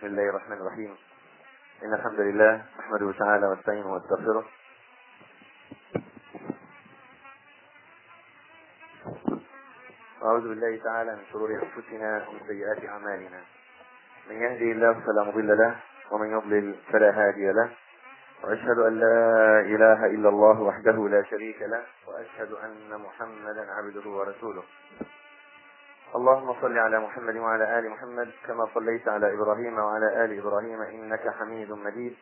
بسم الله الرحمن الرحيم. إن الحمد لله نحمده تعالى ونستعينه ونستغفره، وأعوذ بالله تعالى من شرور أنفسنا ومن سيئات أعمالنا. من يهدي الله فلا مضل له، ومن يضلل فلا هادي له، وأشهد أن لا إله إلا الله وحده لا شريك له، وأشهد أن محمدا عبده ورسوله. اللهم صل على محمد وعلى آل محمد كما صليت على إبراهيم وعلى آل إبراهيم إنك حميد مجيد.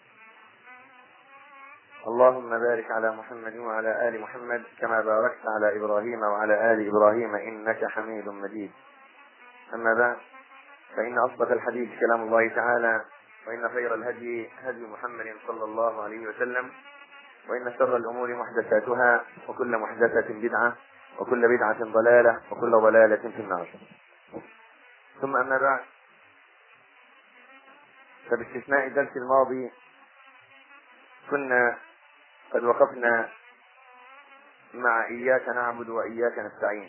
اللهم بارك على محمد وعلى آل محمد كما باركت على إبراهيم وعلى آل إبراهيم إنك حميد مجيد. أما بعد، فإن أصدق الحديث كلام الله تعالى، وإن خير الهدي هدي محمد صلى الله عليه وسلم، وإن شر الأمور محدثاتها، وكل محدثة بدعة، وكل بدعة ضلالة، وكل ضلالة في النار. ثم أما بعد، فباستثناء الدرس الماضي كنا قد وقفنا مع إياك نعبد وإياك نستعين،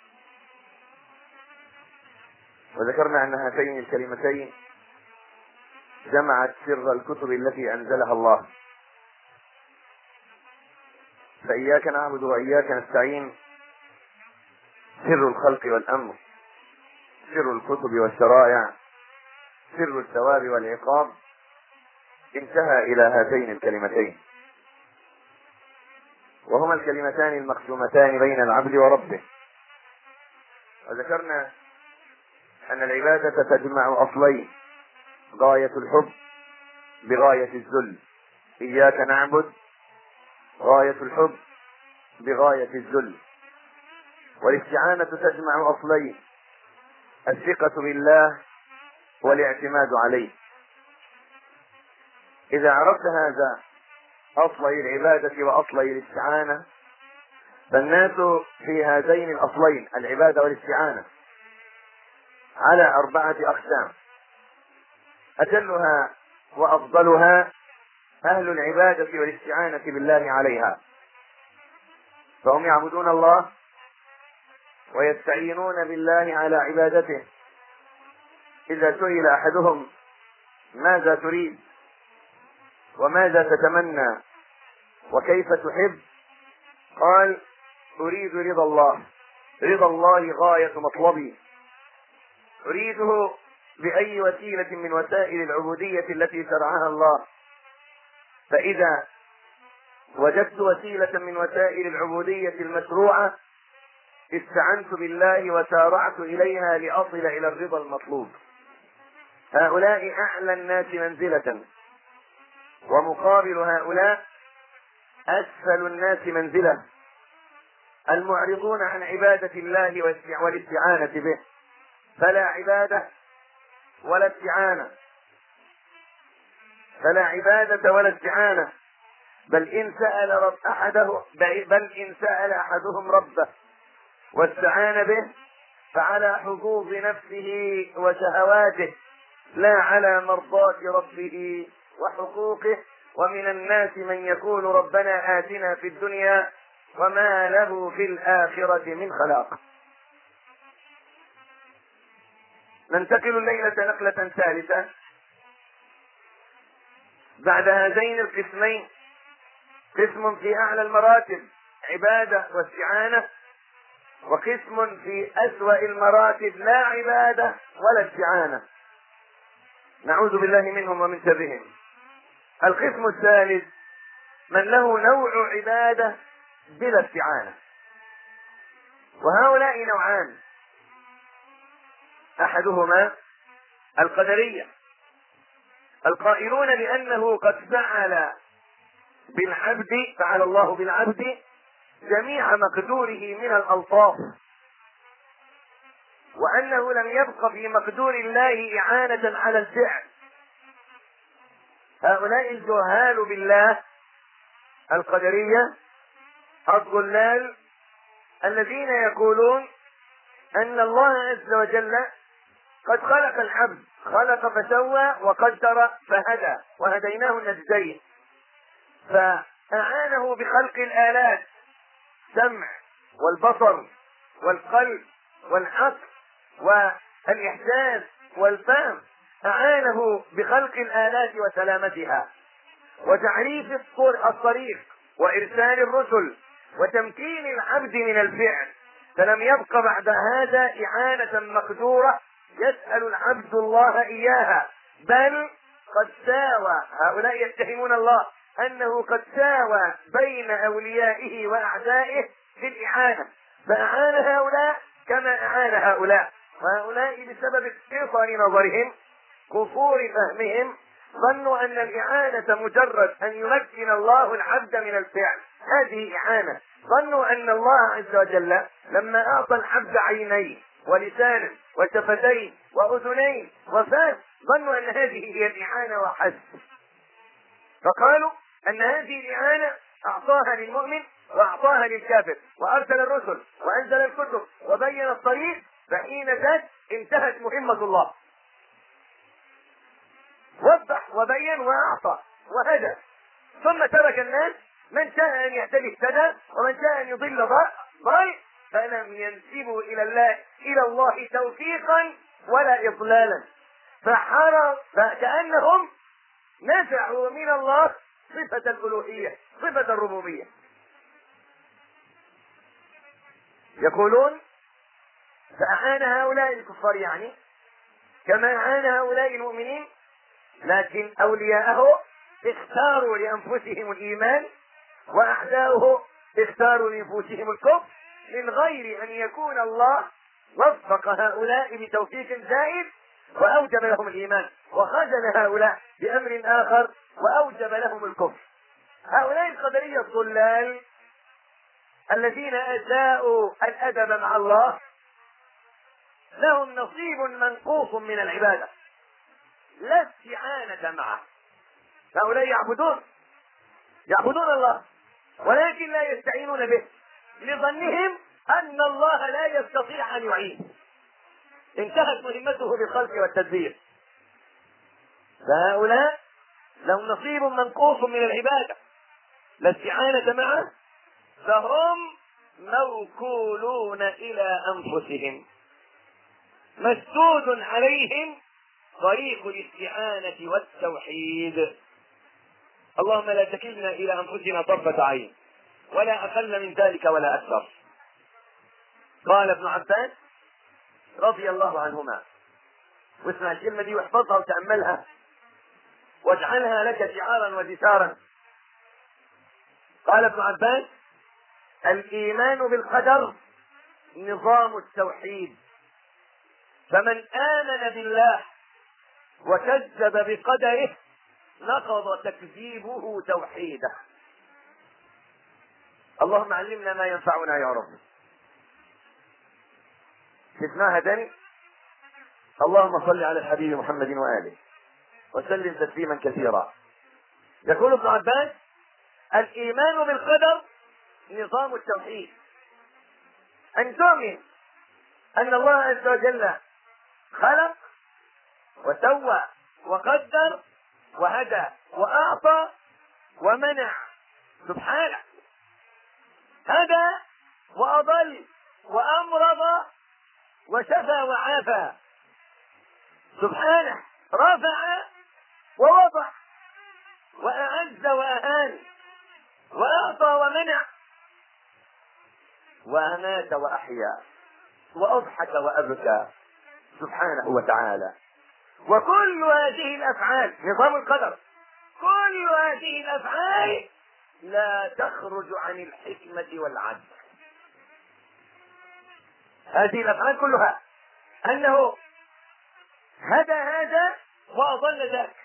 وذكرنا أن هاتين الكلمتين جمعت سر الكتب التي أنزلها الله. فإياك نعبد وإياك نستعين سر الخلق والأمر، سر الكتب والشرائع، سر الثواب والعقاب، انتهى إلى هاتين الكلمتين، وهما الكلمتان المقسومتان بين العبد وربه. وذكرنا أن العبادة تجمع أصلين: غاية الحب بغاية الذل. إياك نعبد، غاية الحب بغاية الذل. والاستعانة تجمع أصلين: الثقة بالله والاعتماد عليه. إذا عرفت هذا أصلي العبادة وأصلي الاستعانة، فالناس في هذين الأصلين العبادة والاستعانة على 4 أقسام: أجلها وأفضلها أهل العبادة والاستعانة بالله عليها، فهم يعبدون الله ويستعينون بالله على عبادته. إذا سئل أحدهم ماذا تريد وماذا تتمنى وكيف تحب، قال: أريد رضا الله، رضا الله غاية مطلبي، أريده بأي وسيلة من وسائل العبودية التي شرعها الله. فإذا وجدت وسيلة من وسائل العبودية المشروعة استعنت بالله وسارعت إليها لأصل إلى الرضا المطلوب. هؤلاء أعلى الناس منزلة، ومقابل هؤلاء أسفل الناس منزلة المعرضون عن عبادة الله والاستعانة به. فلا عبادة ولا استعانة، فلا عبادة ولا استعانة، بل إن سأل أحدهم ربه واستعان به فعلى حظوظ نفسه وشهواته، لا على مرضاة ربه وحقوقه. ومن الناس من يقول ربنا آتنا في الدنيا وما له في الآخرة من خلاق. ننتقل الليلة نقلة ثالثة بعد هذين القسمين: قسم في أعلى المراتب عبادة واستعانة، وقسم في أسوأ المراتب لا عبادة ولا استعانة، نعوذ بالله منهم ومن شرهم. القسم الثالث من له نوع عبادة بلا استعانة، وهؤلاء نوعان: أحدهما القدرية القائلون بأنه قد فعل الله بالعبد جميع مقدوره من الألطاف، وأنه لم يبق في مقدور الله إعانة على الفعل. هؤلاء الجهال بالله القدرية الضلال الذين يقولون أن الله عز وجل قد خلق العبد، خلق فسوى وقدر فهدى، وهديناه النجدين، فأعانه بخلق الآلات: السمع والبصر والقلب والعقل والإحساس والفهم. أعانه بخلق الآلات وسلامتها وتعريف الطريق وإرسال الرسل وتمكين العبد من الفعل، فلم يبق بعد هذا إعانة مقدورة يسأل العبد الله إياها، بل قد ساوى هؤلاء يتهمون الله أنه قد ساوى بين أوليائه وأعدائه في الإعانة، فأعان هؤلاء كما أعان هؤلاء، وهؤلاء بسبب قصر نظرهم قصور فهمهم ظنوا أن الإعانة مجرد أن يمكن الله العبد من الفعل، هذه إعانة. ظنوا أن الله عز وجل لما أعطى العبد عينين ولسانا وشفتين وأذنين وفاس ظنوا أن هذه هي الإعانة وحسب، فقالوا أن هذه الإعانة أعطاها للمؤمن وأعطاها للكافر، وأرسل الرسل وأنزل الكتب وبين الطريق، فحين ذاك انتهت مهمة الله، وضح وبين وأعطى وهدى، ثم ترك الناس من شاء أن يهتدي اهتدى ومن شاء أن يضل ضل، فلم ينسبوا إلى الله توفيقا ولا إضلالا، فكأنهم نزعوا من الله صفة الألوهية صفة الربوبية. يقولون فأعان هؤلاء الكفار يعني كما أعان هؤلاء المؤمنين، لكن أولياءه اختاروا لأنفسهم الإيمان وأعداؤه اختاروا لأنفسهم الكفر، من غير أن يكون الله وفق هؤلاء بتوفيق زائد وأوجب لهم الإيمان، وخذل هؤلاء بأمر آخر وأوجب لهم الكفر. هؤلاء القدرية الضلال الذين أساءوا الأدب مع الله لهم نصيب منقوص من العبادة لا استعانة معه، هؤلاء يعبدون الله ولكن لا يستعينون به لظنهم أن الله لا يستطيع أن يعين، انتهت مهمته بالخلق والتدبير. فهؤلاء لهم نصيب منقوص من العبادة لا استعانة معه، فهم موكولون إلى أنفسهم، مسدود عليهم طريق الاستعانة والتوحيد. اللهم لا تكلنا إلى أنفسنا طرفة عين ولا أقل من ذلك ولا أكثر. قال ابن عباس رضي الله عنهما، واسمع الكلمة دي واحفظها وتأملها واجعلها لك شعارا ودثارا. قال ابن عباس: الإيمان بالقدر نظام التوحيد، فمن آمن بالله وكذب بقدره نقض تكذيبه توحيده. اللهم علمنا ما ينفعنا يا رب. شفناها تاني. اللهم صل على الحبيب محمد وآله وسلم تسليما كثيرا. يقول ابن عباس: الإيمان بالقدر نظام التوحيد، أن تؤمن أن الله عز وجل خلق وسوى وقدر وهدى وأعطى ومنع سبحانه، هدى وأضل وأمرض وشفى وعافى سبحانه، رفع ووضع وأعز وأهان وأعطى ومنع وأمات وأحيا وأضحك وأبكى سبحانه وتعالى. وكل هذه الأفعال نظام القدر، كل هذه الأفعال لا تخرج عن الحكمة والعدل. هذه الأفعال كلها أنه هدى هذا وأضل ذاك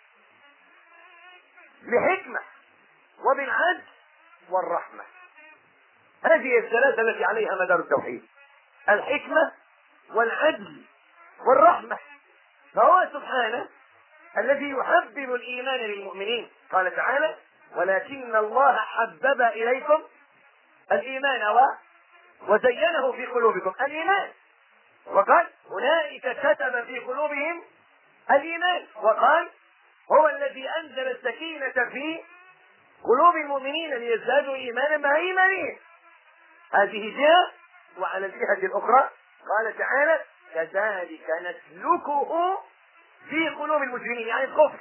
بحكمة وبالعدل والرحمة. هذه الثلاثة التي عليها مدار التوحيد: الحكمة والعدل والرحمة. فهو سبحانه الذي يحبب الإيمان للمؤمنين. قال تعالى: ولكن الله حبب إليكم الإيمان وزينه في قلوبكم الإيمان، وقال: أولئك كتب في قلوبهم الإيمان، وقال: هو الذي أنزل السكينة في قلوب المؤمنين ليزدادوا إيمانا مع إيمانهم. هذه جهة. وعلى الجهة الأخرى قال تعالى: كذلك نسلكه في قلوب المجرمين يعني الكفر.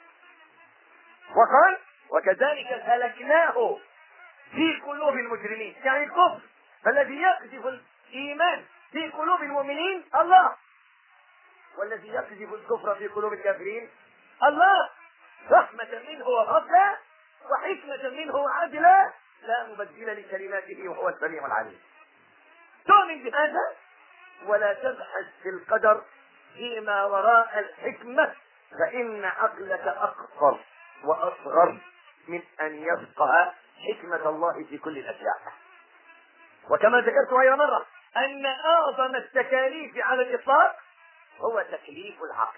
وقال وكذلك سلكناه في قلوب المجرمين يعني الكفر. فالذي يقذف الإيمان في قلوب المؤمنين الله، والذي يقذف الكفر في قلوب الكافرين الله، رحمة منه وفضلا وحكمة منه وعدلا لا مبدل لكلماته وهو السميع العليم. تؤمن بهذا ولا تبحث في القدر فيما وراء الحكمة، فإن عقلك أقصر وأصغر من أن يفقه حكمة الله في كل الأشياء. وكما ذكرت غير مرة أن أعظم التكاليف على الإطلاق هو تكليف العقل.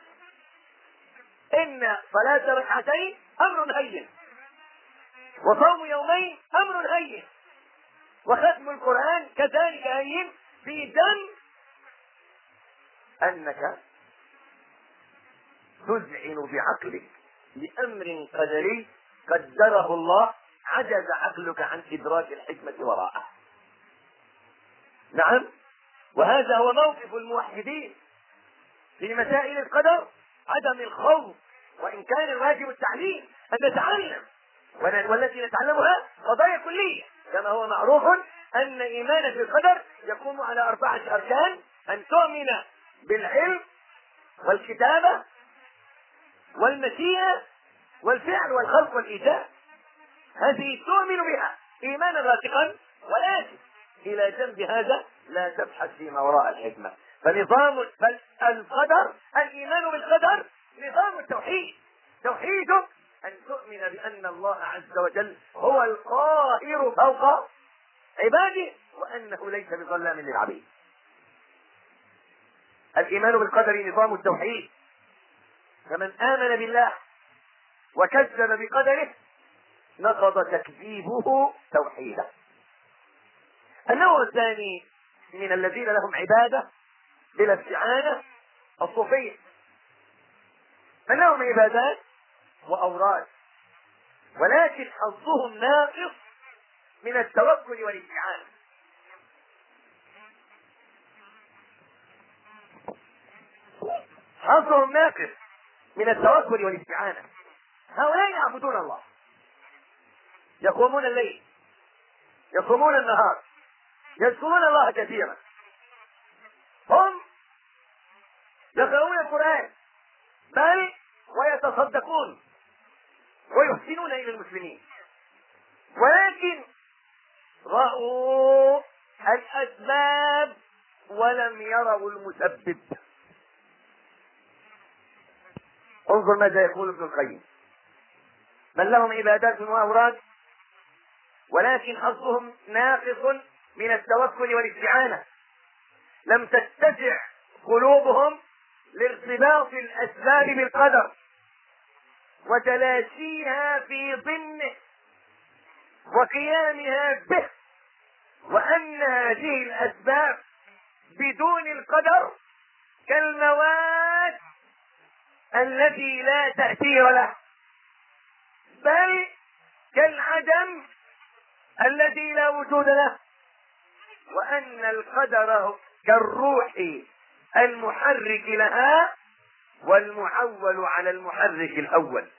إن صلاة ركعتين أمر هين، وصوم يومين أمر هين، وختم القرآن كذلك هين، في دم أنك تذعن بعقلك لأمر قدري قدره الله عجز عقلك عن إدراك الحكمة وراءه. نعم، وهذا هو موقف الموحدين في مسائل القدر، عدم الخوف، وإن كان الواجب التعليم أن نتعلم، والتي نتعلمها قضايا كلية، كما هو معروف أن إيمانك بالقدر يقوم على 4 أركان: أن تؤمن بالعلم والكتابة والمشيئة والفعل والخلق والإيجاد. هذه تؤمن بها إيمانا راسخا، ولكن إلى جنب هذا لا تبحث فيما وراء الحكمة. فنظام القدر، الإيمان بالقدر نظام التوحيد. توحيدك أن تؤمن بأن الله عز وجل هو القاهر فوق عباده، وأنه ليس بظلام للعبيد. الإيمان بالقدر نظام التوحيد. فمن آمن بالله وكذب بقدره نقض تكذيبه توحيدا. النوع الثاني من الذين لهم عبادة بلا استعانة الصوفية، من لهم عبادات وأوراد ولكن حظهم ناقص من التوكل والاستعانة. حظهم ناقص من التوكل والاستعانة. هؤلاء يعبدون الله، يقومون الليل، يصومون النهار، يذكرون الله كثيرا، هم يقرؤون القرآن، بل ويتصدقون ويحسنون إلى المسلمين، ولكن رأوا الأسباب ولم يروا المسبب. انظر ماذا يقول ابن القيم: من لهم عبادات وأوراد ولكن حظهم ناقص من التوكل والاستعانة، لم تتسع قلوبهم لارتباط الأسباب بالقدر وتلاشيها في ضمنه وقيامها به، وأن هذه الأسباب بدون القدر كالمواد التي لا تأثير له، بل كالعدم الذي لا وجود له، وأن القدر كالروح المحرك لها والمعول على المحرك الأول.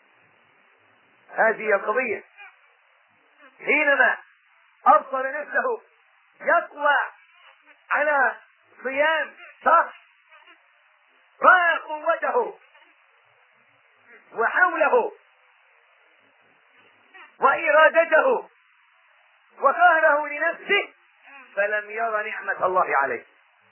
هذه القضية. حينما أبصر نفسه يقوى على صيام شهر، رأى قوته وحوله وإرادته وقهره لنفسه، فلم ير نعمة الله عليه،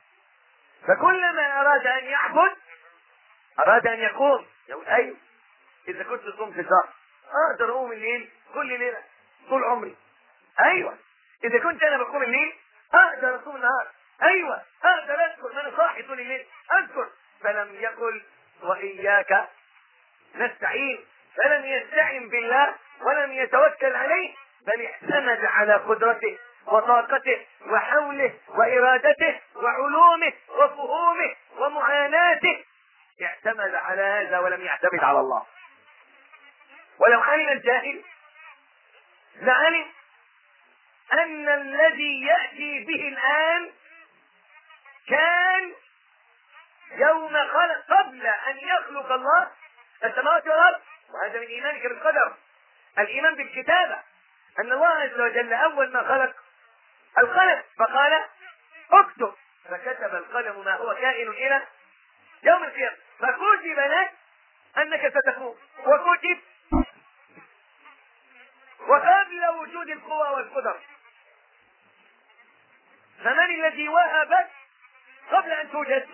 فكلما أراد أن يعبد، أراد أن يقوم، يقول أيوه إذا كنت صمت شهر أقدر أقوم الليل كل ليلة طول عمري، أيوه إذا كنت أنا بقوم الليل أقدر أصوم النهار، أيوه أقدر أذكر ما أنا صاحي طول الليل أذكر. فلم يقل وإياك نستعين، فلم يستعن بالله ولم يتوكل عليه، بل اعتمد على قدرته وطاقته وحوله وإرادته وعلومه وفهومه ومعاناته، اعتمد على هذا ولم يعتمد على الله. ولو علم الجاهل لعلم أن الذي يأتي به الآن كان يوم خلق، قبل أن يخلق الله السماوات والأرض. وهذا من إيمانك بالقدر، الإيمان بالكتابة، أن الله عز وجل أول ما خلق القلم فقال اكتب، فكتب القلم ما هو كائن إلى يوم القيامة، فكتب لك أنك ستكون، وكتب وقبل وجود القوى والقدر. فمن الذي وهبك قبل أن توجد؟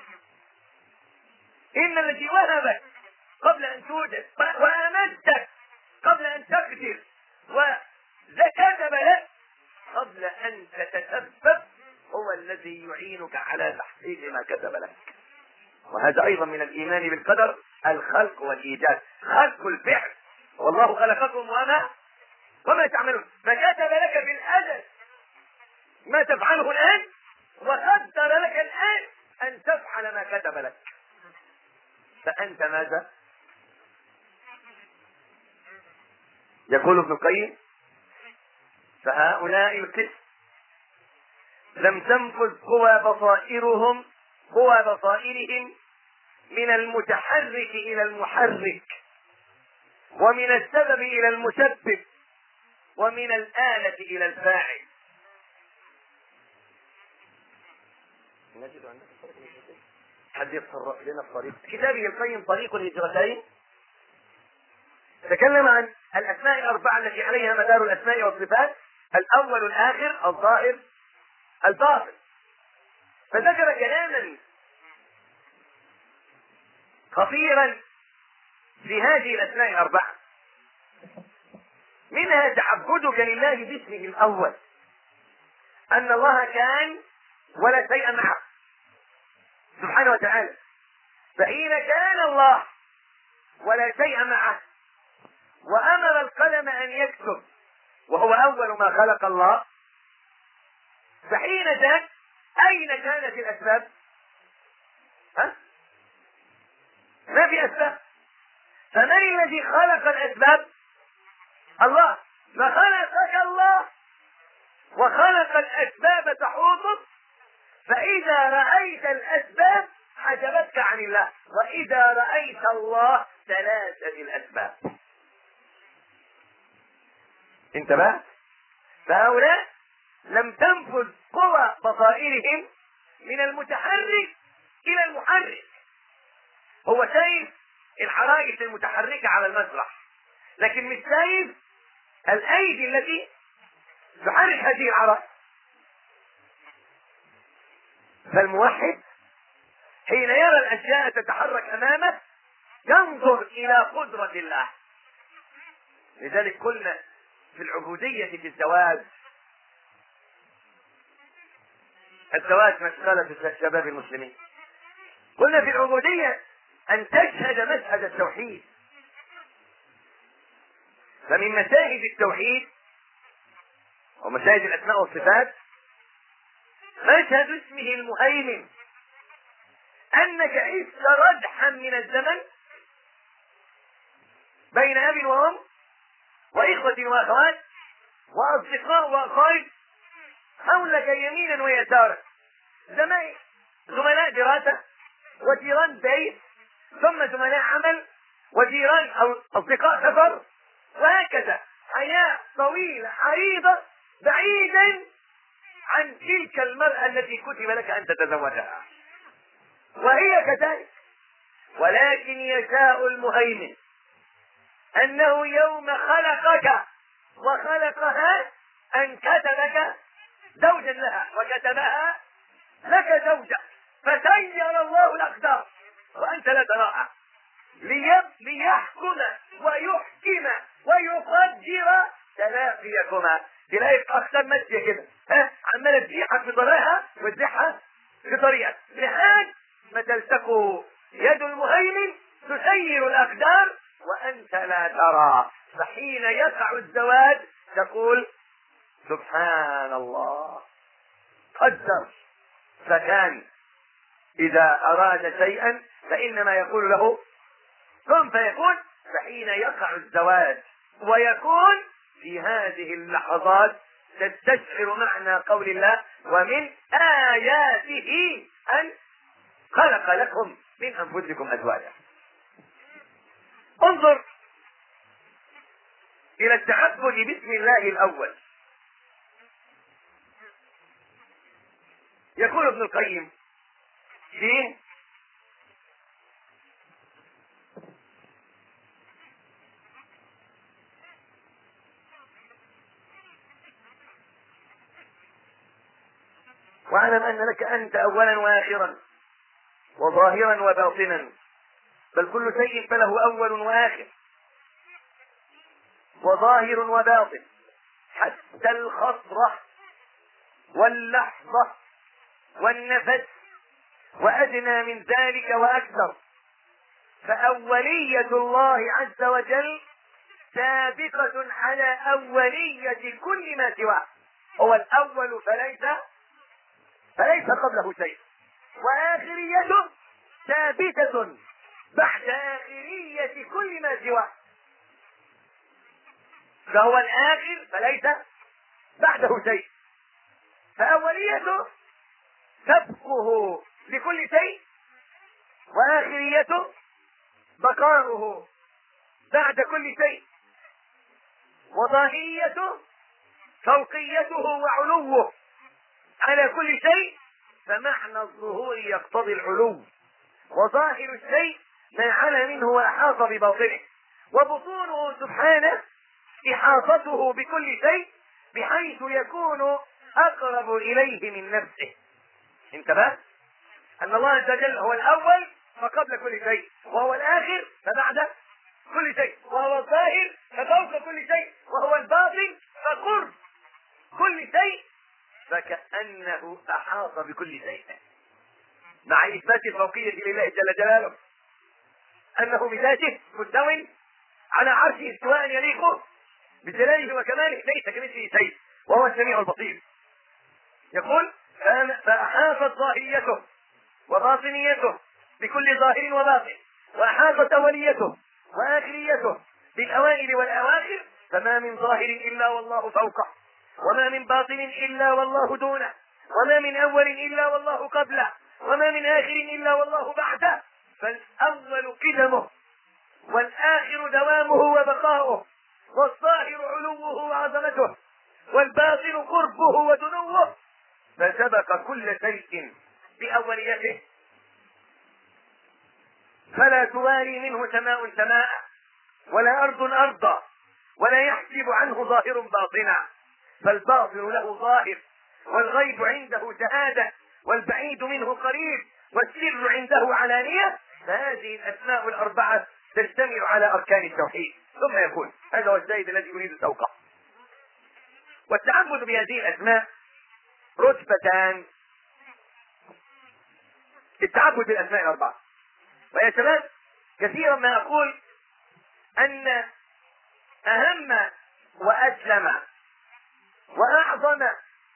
إن الذي وهبك قبل أن توجد، وأمدك قبل أن تقدر، وكتب لك قبل أن تتسبب، هو الذي يعينك على تحقيق ما كتب لك. وهذا أيضا من الإيمان بالقدر، الخلق والإيجاد، خلق الفعل، والله خلقكم وما تعملون، فكتب لك بالأزل ما تفعله الآن، وقدر لك الآن أن تفعل ما كتب لك. فأنت ماذا؟ يقول ابن القيم: فهؤلاء القسم لم تنفذ قوى بصائرهم من المتحرك إلى المحرك، ومن السبب إلى المسبب، ومن الآلة إلى الفاعل. نجد عندك حد يتصرف لنا الطريق. كتابه القيم طريق الهجرتين تكلم عن الأسماء الأربعة التي عليها مدار الأسماء والصفات: الأول، الآخر، الظاهر، الباطن. فذكر كلاما خطيرا في هذه الأسماء الأربعة، منها تعبدك لله باسمه الأول، أن الله كان ولا شيء معه سبحانه وتعالى. فحين كان الله ولا شيء معه وأمر القلم أن يكتب وهو أول ما خلق الله، فحين ذاك أين كانت الأسباب؟ ما في أسباب. فمن الذي خلق الأسباب؟ الله. فخلقك الله وخلق الأسباب تحوطك، فإذا رأيت الأسباب حجبتك عن الله، وإذا رأيت الله تلاشت الأسباب. انتبه. فهؤلاء لم تنفذ قوى بصائرهم من المتحرك إلى المحرك. هو شايف الحرائق المتحركة على المسرح، لكن مش شايف الأيدي التي تحرك هذه الحرائق. فالموحد حين يرى الأشياء تتحرك أمامه ينظر إلى قدرة الله. لذلك قلنا في العبودية في الزواج مسألة شباب المسلمين، قلنا في العبودية أن تشهد مشهد التوحيد. فمن مشاهد التوحيد ومشاهد الأسماء والصفات مشهد اسمه المهيمن، أنك عشت ردحا من الزمن بين أب وأم وإخوة وأخوات وأصدقاء وأقارب حولك يمينا ويسارا، زملاء دراسة وجيران بيت، ثم زملاء عمل وجيران أو أصدقاء سفر، وهكذا حياة طويلة عريضة بعيدا عن تلك المرأة التي كتب لك أن تتزوجها، وهي كذلك. ولكن يشاء المهيمن أنه يوم خلقك وخلقها أن كتبك زوجا لها وكتبها لك زوجة، فسير الله الأقدار وأنت لا تراها ليحكم ويحكم ويقدر تلاقيكما. تلاقي أختار ماشية كده عمالة تزيحك في طريقها وتزيحها في طريقك لحد ما تلتقوا يد المهيمن تسير الأقدار وأنت لا ترى. فحين يقع الزواج تقول سبحان الله قدر فكان. إذا أراد شيئا فإنما يقول له كن فيكون. فحين يقع الزواج ويكون في هذه اللحظات تستشعر معنى قول الله ومن آياته أن خلق لكم من أنفسكم أزواجا. انظر إلى التعبد باسم الله الأول. يقول ابن القيم فيه: واعلم أن لك أنت أولا وآخرا وظاهرا وباطنا، بل كل شيء فله أول وآخر وظاهر وباطن، حتى الخطرة واللحظة والنفس وأدنى من ذلك وأكثر. فأولية الله عز وجل سابقة على أولية كل ما سواه، هو الأول فليس قبله شيء، وآخريته ثابتة بعد آخرية كل ما سواه، فهو الآخر فليس بعده شيء. فأوليته سبقه لكل شيء، وآخريته بقاؤه بعد كل شيء، وظاهريته فوقيته وعلوه على كل شيء، فمعنى الظهور يقتضي العلو، وظاهر الشيء ما علا منه وأحاط بباطنه، وبطونه سبحانه إحاطته بكل شيء بحيث يكون أقرب إليه من نفسه. انتبه أن الله عز وجل هو الأول فقبل كل شيء، وهو الآخر فبعد كل شيء، وهو الظاهر ففوق كل شيء، وهو الباطن فقرب كل شيء، فكأنه أحاط بكل شيء، مع إثبات الفوقية لله جل جلاله، أنه بذاته مستو على عرشه استواء يليق بجلاله وكماله، ليس كمثله شيء، وهو السميع البصير. يقول: فأحاطت ظاهريته وباطنيته بكل ظاهر وباطن، وأحاطت أوليته وآخريته بالأوائل والأواخر، فما من ظاهر إلا والله فوقه، وما من باطن إلا والله دونه، وما من أول إلا والله قبله، وما من آخر إلا والله بعده. فالأول قدمه، والآخر دوامه وبقاؤه، والظاهر علوه وعظمته، والباطن قربه ودنوه، فسبق كل شيء بأوليته، فلا تواري منه سماء سماء، ولا أرض أرضا، ولا يحجب عنه ظاهر باطنا، فالباطن له ظاهر، والغيب عنده شهادة، والبعيد منه قريب، والسر عنده علانية. فهذه الأسماء الأربعة تشتمل على أركان التوحيد. ثم يقول: هذا هو الزايد الذي يريد توقع. والتعبد بهذه الأسماء رتبتان: التعبد بالأسماء الأربعة. ويا شباب، كثيرا ما أقول أن أهم وأسلم وأعظم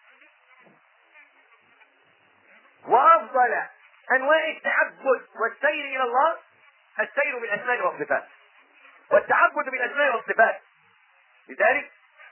وأفضل أنواع التعبد والسير إلى الله السير بالأسماء والصفات، والتعبد بالأسماء والصفات. لذلك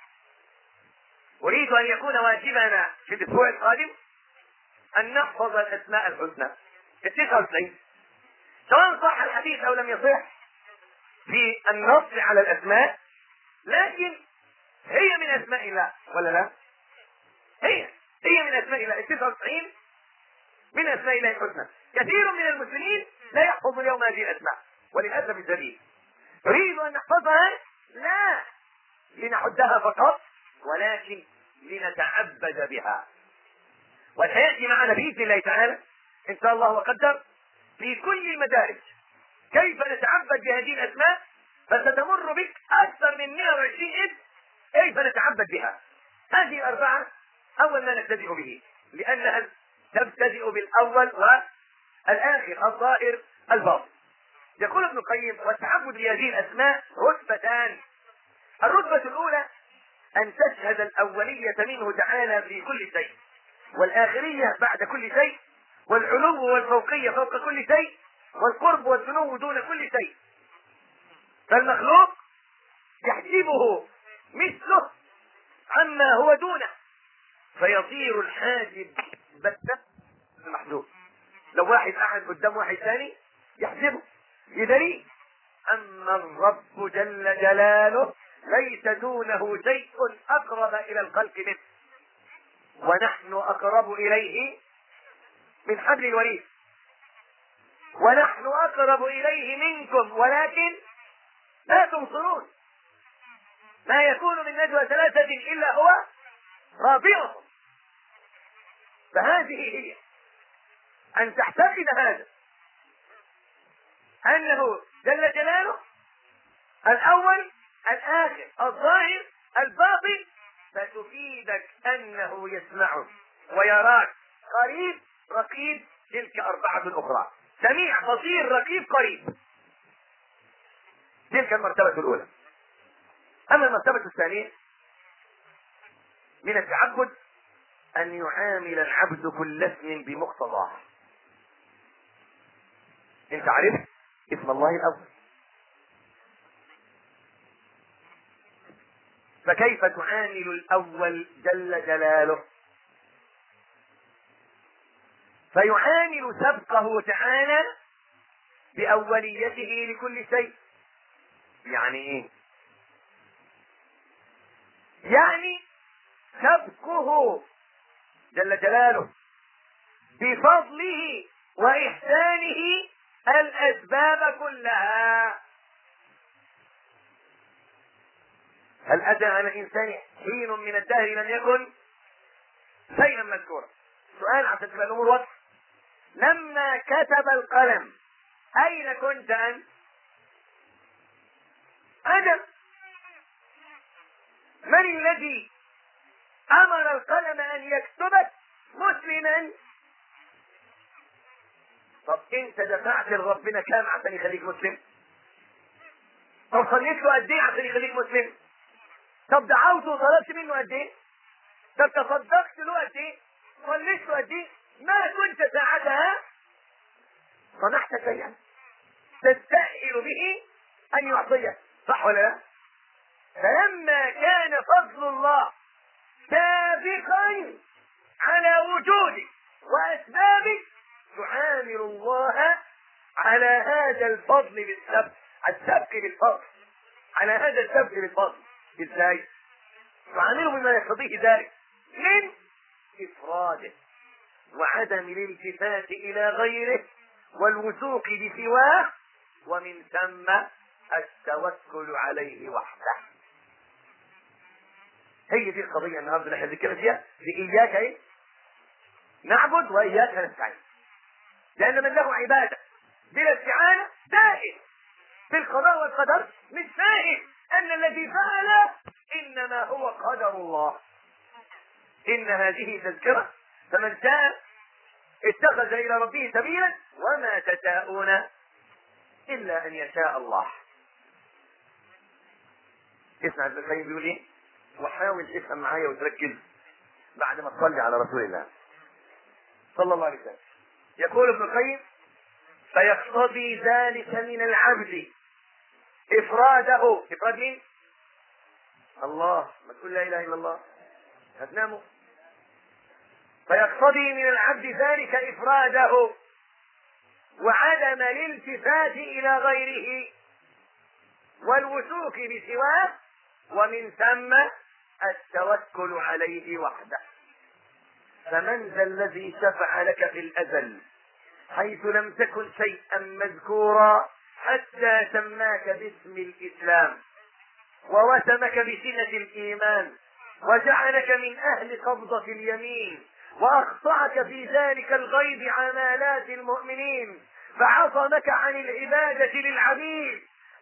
أريد أن يكون واجبنا في الأسبوع القادم أن نحفظ الأسماء الحسنى 99، سواء صح الحديث أو لم يصح في النص على الأسماء، لكن هي من أسماء الله ولا لا؟ هي من أسماء الله. 99 من أسماء الله الحسنى. كثير من المسلمين لا يحفظ اليوم هذه الأسماء، وللأسف الشديد. نريد أن نحفظها لا لنعدها فقط، ولكن لنتعبد بها. وسيأتي معنا بإذن الله تعالى إن شاء الله وقدر في كل المدارس كيف نتعبد بهذه الأسماء، فستمر بك أكثر من 120 اسم كيف نتعبد بها. هذه الأربعة أول ما نبتدئ به، لأنها تبتدئ بالأول والآخر، الظاهر الباطن. يقول ابن القيم: والتعبد بهذه الأسماء رتبتان. الرتبة الأولى أن تشهد الأولية منه تعالى في كل شيء، والآخرية بعد كل شيء، والعلو والفوقية فوق كل شيء، والقرب والدنو دون كل شيء. فالمخلوق يحجبه مثله عما هو دونه، فيصير الحاجب بس المحجوب. لو واحد قاعد قدام واحد ثاني يحجبه يدريه. أما الرب جل جلاله ليس دونه شيء أقرب إلى الخلق منه، ونحن أقرب إليه من حبل الوريد، ونحن أقرب إليه منكم ولكن لا تبصرون. ما يكون من نجوى ثلاثة إلا هو رابعهم. فهذه هي أن تعتقد هذا، أنه جل جلاله الأول الآخر الظاهر الباطن، فتفيدك أنه يسمعك ويراك قريب رقيب. تلك أربعة أخرى: سميع بصير رقيب قريب. تلك المرتبة الأولى. أما المرتبة الثانية من التعبد أن يعامل العبد كل اسم بمقتضاه. أنت عرفت اسم الله الأول، فكيف تعامل الأول جل جلاله؟ فيعامل سبقه تعالى بأوليته لكل شيء. يعني إيه؟ يعني سبقه جل جلاله بفضله وإحسانه الأسباب كلها. هل أتى على الإنسان حين من الدهر لم يكن شيئا مذكورا؟ سؤال عشان تبقى الأمور واضحة. لما كتب القلم أين كنت أنت؟ أنا. من الذي أمر القلم أن يكتبك مسلما؟ طب أنت دفعت لربنا كام عشان يخليك مسلم؟ طب صليت له قد إيه عشان يخليك مسلم؟ طب دعوته وطلبت منه قد إيه؟ طب تصدقت له قد إيه؟ صليت له قد إيه؟ ما كنت ساعتها صنعت شيئا تستأهل به أن يعطيك، صح ولا لا؟ فلما كان فضل الله سابقا على وجودك وأسبابك، تعامل الله على هذا الفضل بالسبب، السبق بالفضل، على هذا السبق بالفضل. ازاي؟ تعامله بما يقتضيه ذلك من إفراده وعدم الالتفات إلى غيره والوثوق بسواه، ومن ثم التوكل عليه وحده. هي دي القضية النهارده اللي احنا بنتكلم فيها، بإياك ايه؟ نعبد وإياك نستعين. لأن من له عبادة بلا استعانة دائم في القضاء والقدر مش فاهم أن الذي فعل إنما هو قدر الله. إن هذه تذكرة فمن شاء اتخذ إلى ربه سبيلا وما تشاءون إلا أن يشاء الله. اسمع ابن القيم بيقول ايه، وحاول تفهم معايا وتركز بعد ما تصلي على رسول الله صلى الله عليه وسلم. يقول ابن القيم: فيقتضي ذلك من العبد إفراده. إفراد مين؟ الله. ما تقول لا إله إلا الله هتناموا. فيقتضي من العبد ذلك إفراده وعدم الالتفات إلى غيره والوثوق بسواه، ومن ثم التوكل عليه وحده. فمن ذا الذي شفع لك في الأزل حيث لم تكن شيئا مذكورا حتى سماك باسم الإسلام ووسمك بسنة الإيمان وجعلك من أهل قبضة اليمين وأخطأك في ذلك الغيب عمالات المؤمنين فعصمك عن العبادة للعبيد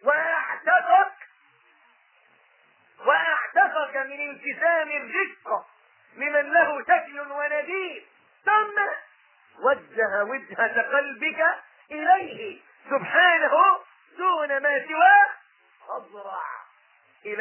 وأعتقك من التزام الرزق لمن له شكل ونديد، ثم وجهة قلبك إليه سبحانه دون ما سواه، فاضرع إلى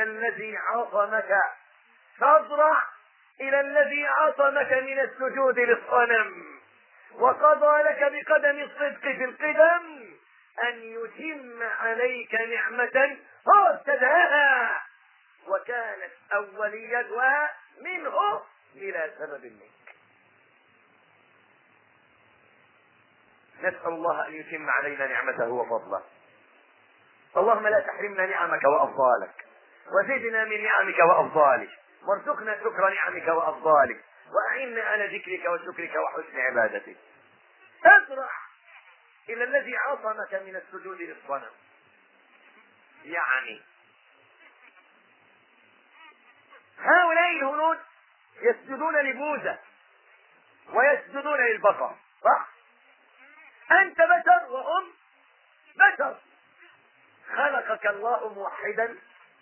الذي عصمك من السجود للصنم وقضى لك بقدم الصدق في القدم أن يتم عليك نعمة هو ابتداها وكانت أوليتها منه بلا سبب منك. نسأل الله أن يتم علينا نعمته وفضله. اللهم لا تحرمنا نعمك وأفضالك، وزدنا من نعمك وأفضالك، وارزقنا شكر نعمك وأفضالك، وأعنا على ذكرك وشكرك وحسن عبادتك. اسرع إلى الذي عصمك من السجود للصنم. يعني هؤلاء الهنود يسجدون لبوذا ويسجدون للبقر، صح؟ أنت بشر وهم بشر. خلقك الله موحدا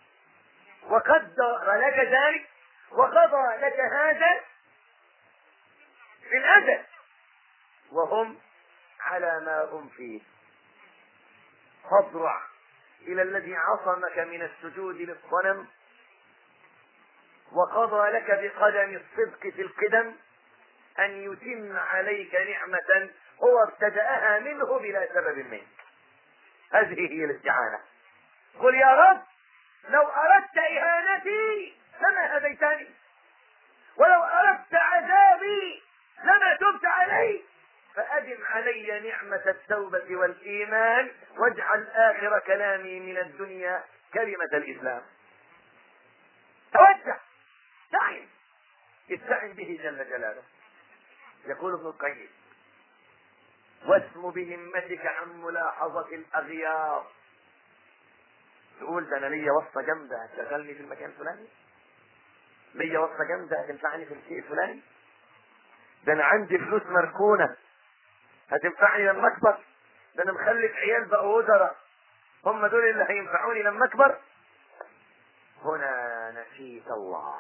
وقدر لك ذلك وقضى لك هذا في الأزل، وهم على ما هم فيه. فاضرع إلى الذي عصمك من السجود للصنم وقضى لك بقدم الصدق في القدم أن يتم عليك نعمة هو ابتدأها منه بلا سبب منك. هذه هي الاستعانة. قل يا رب لو أردت إهانتي لما هديتني، ولو أردت عذابي لما تبت علي، فأدم علي نعمة التوبة والإيمان، واجعل آخر كلامي من الدنيا كلمة الإسلام. توجه، استعن به جل جلاله. يقول ابن القيم: واسم بهمتك عن ملاحظة الأغيار. تقول ده أنا ليا وصفة جامدة هتشغلني في المكان الفلاني، ليا وصفة جامدة هتنفعني في الشيء الفلاني، ده أنا عندي فلوس مركونة هتنفعني لما أكبر، ده أنا مخلف عيال بقوا وزراء هم دول اللي هينفعوني لما أكبر. هنا نسيت الله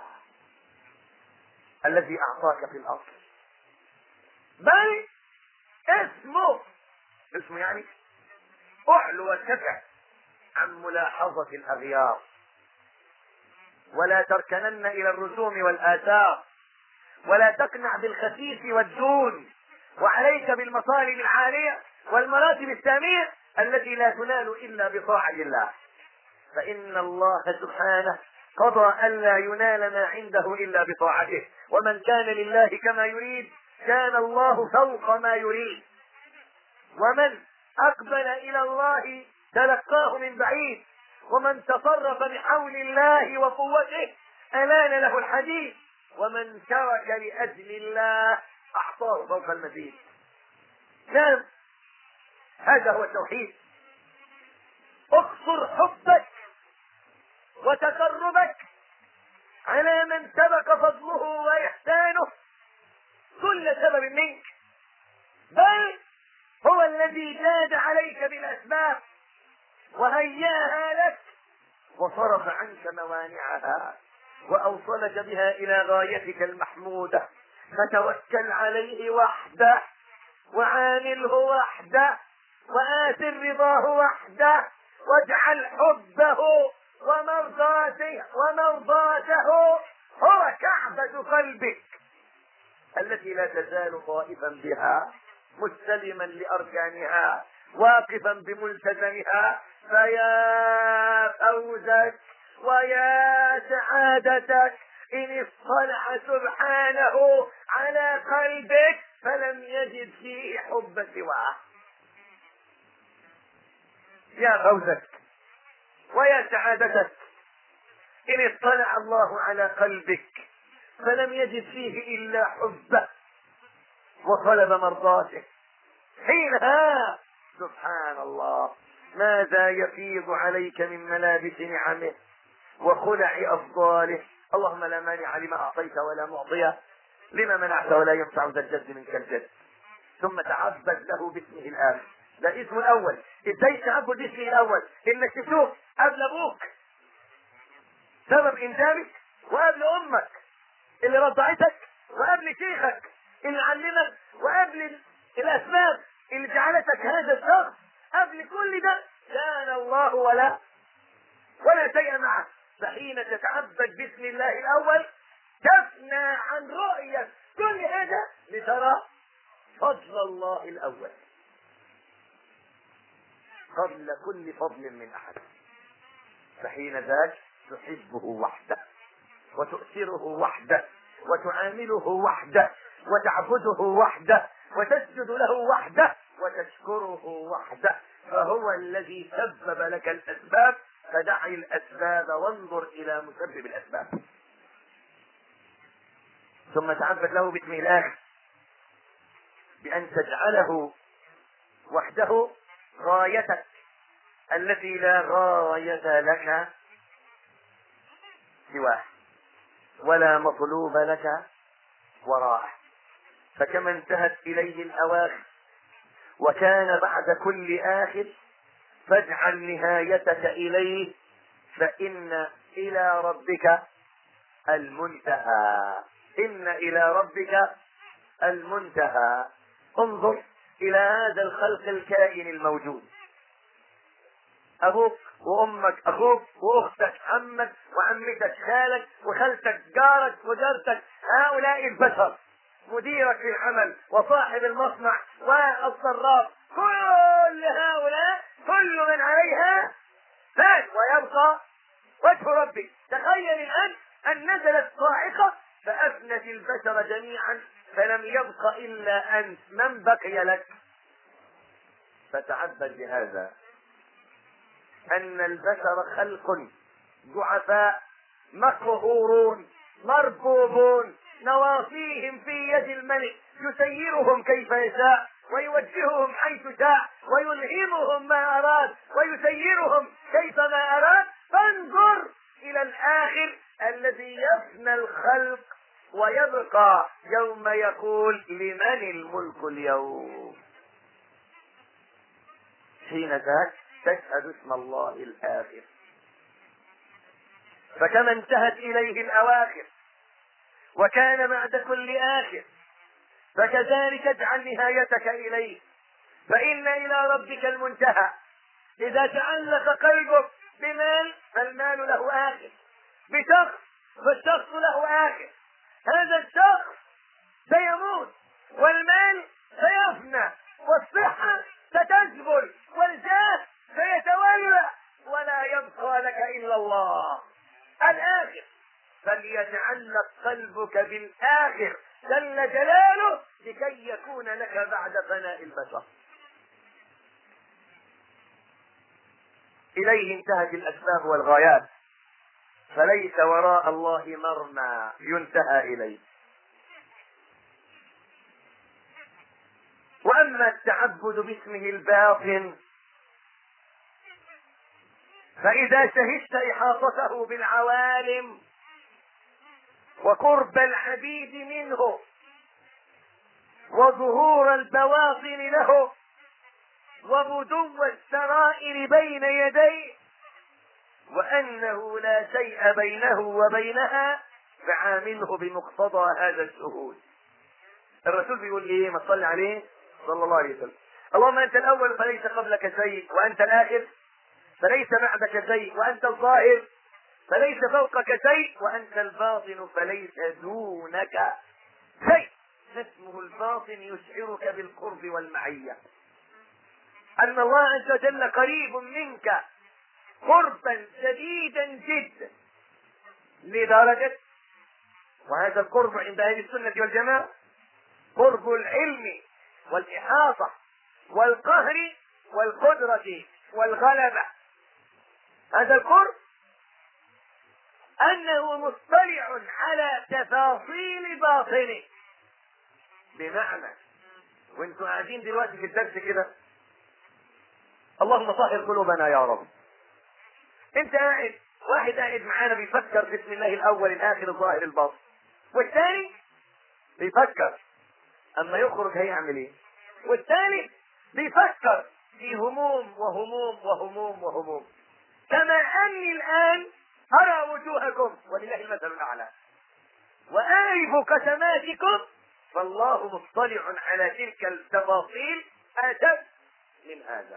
الذي أعطاك في الأصل، بل اسمه يعني اعلو وارتفع عن ملاحظة الأغيار، ولا تركنن إلى الرسوم والآثار، ولا تقنع بالخسيس والدون، وعليك بالمطالب العالية والمراتب السامية التي لا تنال إلا بطاعة الله، فإن الله سبحانه قضى ألا ينال ما عنده إلا بطاعته، ومن كان لله كما يريد كان الله فوق ما يريد، ومن أقبل إلى الله تلقاه من بعيد، ومن تصرف بحول الله وقوته ألان له الحديد، ومن ترك لأجل الله أعطاه فوق المزيد. نعم، هذا هو التوحيد. اقصر حبك وتقربك على من سبق فضله وإحسانه كل سبب منك، بل هو الذي جاد عليك بالأسباب وهياها لك وصرف عنك موانعها وأوصلك بها إلى غايتك المحمودة. فتوكل عليه وحده، وعامله وحده، وآثر رضاه وحده، واجعل حبه ومرضاته هو كعبة قلبك التي لا تزال طائفا بها مستلما لأركانها واقفا بملتزمها. فيا فوزك ويا سعادتك إن اطلع سبحانه على قلبك فلم يجد فيه حب سواه. يا فوزك ويا سعادتك إن اطلع الله على قلبك فلم يجد فيه إلا حبه وطلب مرضاته. حينها سبحان الله ماذا يفيض عليك من ملابس نعمه وخلع أفضاله. اللهم لا مانع لما أعطيت ولا معطي لما منعت ولا ينفع ذا الجد منك الجد. ثم تعبد له باسمه الآخر. ده اسمه الأول. ازاي تعبد باسمه الأول؟ إنك تشوف قبل أبوك سبب إنجابك، وقبل أمك اللي رضعتك، وقبل شيخك اللي علمك، وقبل الأسباب اللي جعلتك هذا الشخص، قبل كل ده كان الله ولا شيء معه. فحين تتعبد باسم الله الأول تفنى عن رؤية كل هذا لترى فضل الله الأول قبل كل فضل من أحد. فحين ذاك تحبه وحده وتؤثره وحده وتعامله وحده وتعبده وحده وتسجد له وحده وتشكره وحده، فهو الذي سبب لك الأسباب، فدع الأسباب وانظر إلى مسبب الأسباب. ثم تعبد له باسمه الآخر بأن تجعله وحده غايتك التي لا غاية لك سواه ولا مطلوب لك وراءه. فكما انتهت إليه الأواخر وكان بعد كل آخر، فاجعل نهايتك إليه، فإن إلى ربك المنتهى. إن إلى ربك المنتهى. انظر إلى هذا الخلق الكائن الموجود، أبوك وأمك، أخوك وأختك، عمك وعمتك، خالك وخالتك، جارك وجارتك، هؤلاء البشر، مديرك في العمل وصاحب المصنع والصراف، كل هؤلاء كل من عليها فان ويبقى وجه ربك. تخيل الآن أن نزلت صاعقة فأفنت البشر جميعا فلم يبق إلا أنت، من بقي لك؟ فتعبد بهذا أن البشر خلق ضعفاء مقهورون مربوبون، نواصيهم في يد الملك، يسيرهم كيف يشاء ويوجههم حيث شاء ويلهمهم ما أراد ويسيرهم كيفما أراد. فانظر إلى الآخر الذي يفنى الخلق ويبقى يوم يقول لمن الملك اليوم. حين ذاك تشهد اسم الله الآخر. فكما انتهت إليه الأواخر وكان بعد كل آخر، فكذلك اجعل نهايتك إليه، فإن إلى ربك المنتهى. إذا تعلق قلبك بمال فالمال له آخر، بشخص فالشخص له آخر. هذا الشخص سيموت والمال سيفنى والصحة ستجبل والجاه سيتولى ولا يبقى لك إلا الله الآخر. فليتعلق قلبك بالآخر جل جلاله لكي يكون لك بعد فناء البشر. إليه انتهت الأسباب والغايات، فليس وراء الله مرمى ينتهى إليه. وأما التعبد باسمه الباطن فإذا شهدت إحاطته بالعوالم وقرب العبيد منه وظهور البواطن له وبدو السرائر بين يديه وأنه لا شيء بينه وبينها، فعامله بمقتضى هذا الشهود. الرسول بيقول ايه؟ ما تصلي عليه صلى الله عليه وسلم: اللهم انت الاول فليس قبلك شيء، وانت الاخر فليس بعدك شيء، وانت الظاهر فليس فوقك شيء، وانت الباطن فليس دونك شيء. اسمه الباطن يشعرك بالقرب والمعية، ان الله عز وجل قريب منك قربا شديدا جدا، لدرجة، وهذا القرب عند اهل السنة والجماعة قرب العلم والإحاطة والقهر والقدرة والغلبة. هذا القرب أنه مطلع على تفاصيل باطنه، بمعنى وانتم قاعدين دلوقتي في الدرس كده، اللهم طهر قلوبنا يا رب. انت قاعد، واحد قاعد معانا بيفكر باسم الله الأول الآخر الظاهر الباطن، والثاني بيفكر اما يخرج هيعمل ايه، والثالث بيفكر في هموم وهموم وهموم وهموم. كما اني الان ارى وجوهكم ولله المثل الاعلى واعرف قسماتكم، فالله مطلع على تلك التفاصيل اشد من هذا،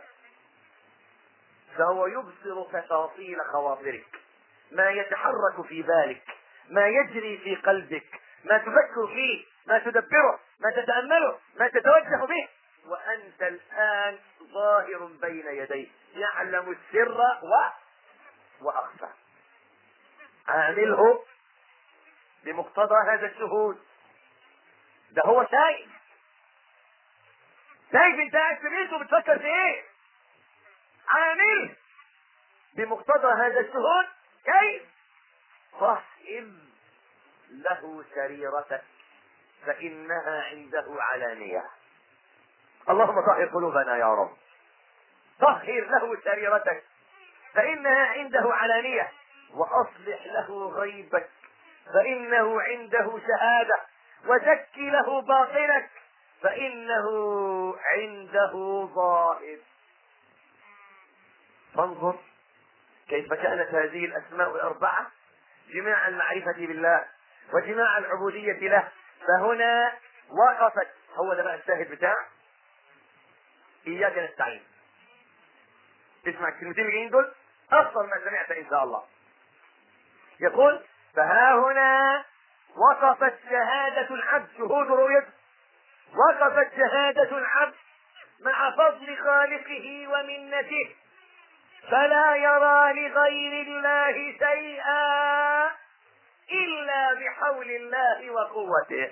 فهو يبصر تفاصيل خواطرك، ما يتحرك في بالك، ما يجري في قلبك، ما تفكر فيه، ما تدبره، ما تتأمله، ما تتوجه به، وأنت الآن ظاهر بين يديه، يعلم السر وأخفى. عامله بمقتضى هذا الشهود. ده هو شايف شايف انت قاعد في بيته بتفكر في ايه؟ عامل بمقتضى هذا الشهود. كيف؟ فهم له سريرتك فإنها عنده علانية. اللهم طهر قلوبنا يا رب. طهر له سريرتك فإنها عنده علانية، وأصلح له غيبك فإنه عنده شهادة، وزكي له باطنك فإنه عنده ظاهر. فانظر كيف كانت هذه الأسماء الأربعة جماع المعرفة بالله وجماع العبودية له. فهنا وقفت، هو ده بقى الشاهد بتاع إياك نستعين. اسمع الكلمتين الجايين دول أفضل ما سمعت إن شاء الله. يقول فها هنا وقفت شهادة العبد، شهود رؤيته، وقفت شهادة العبد مع فضل خالقه ومنته، فلا يرى لغير الله شيئا إلا بحول الله وقوته.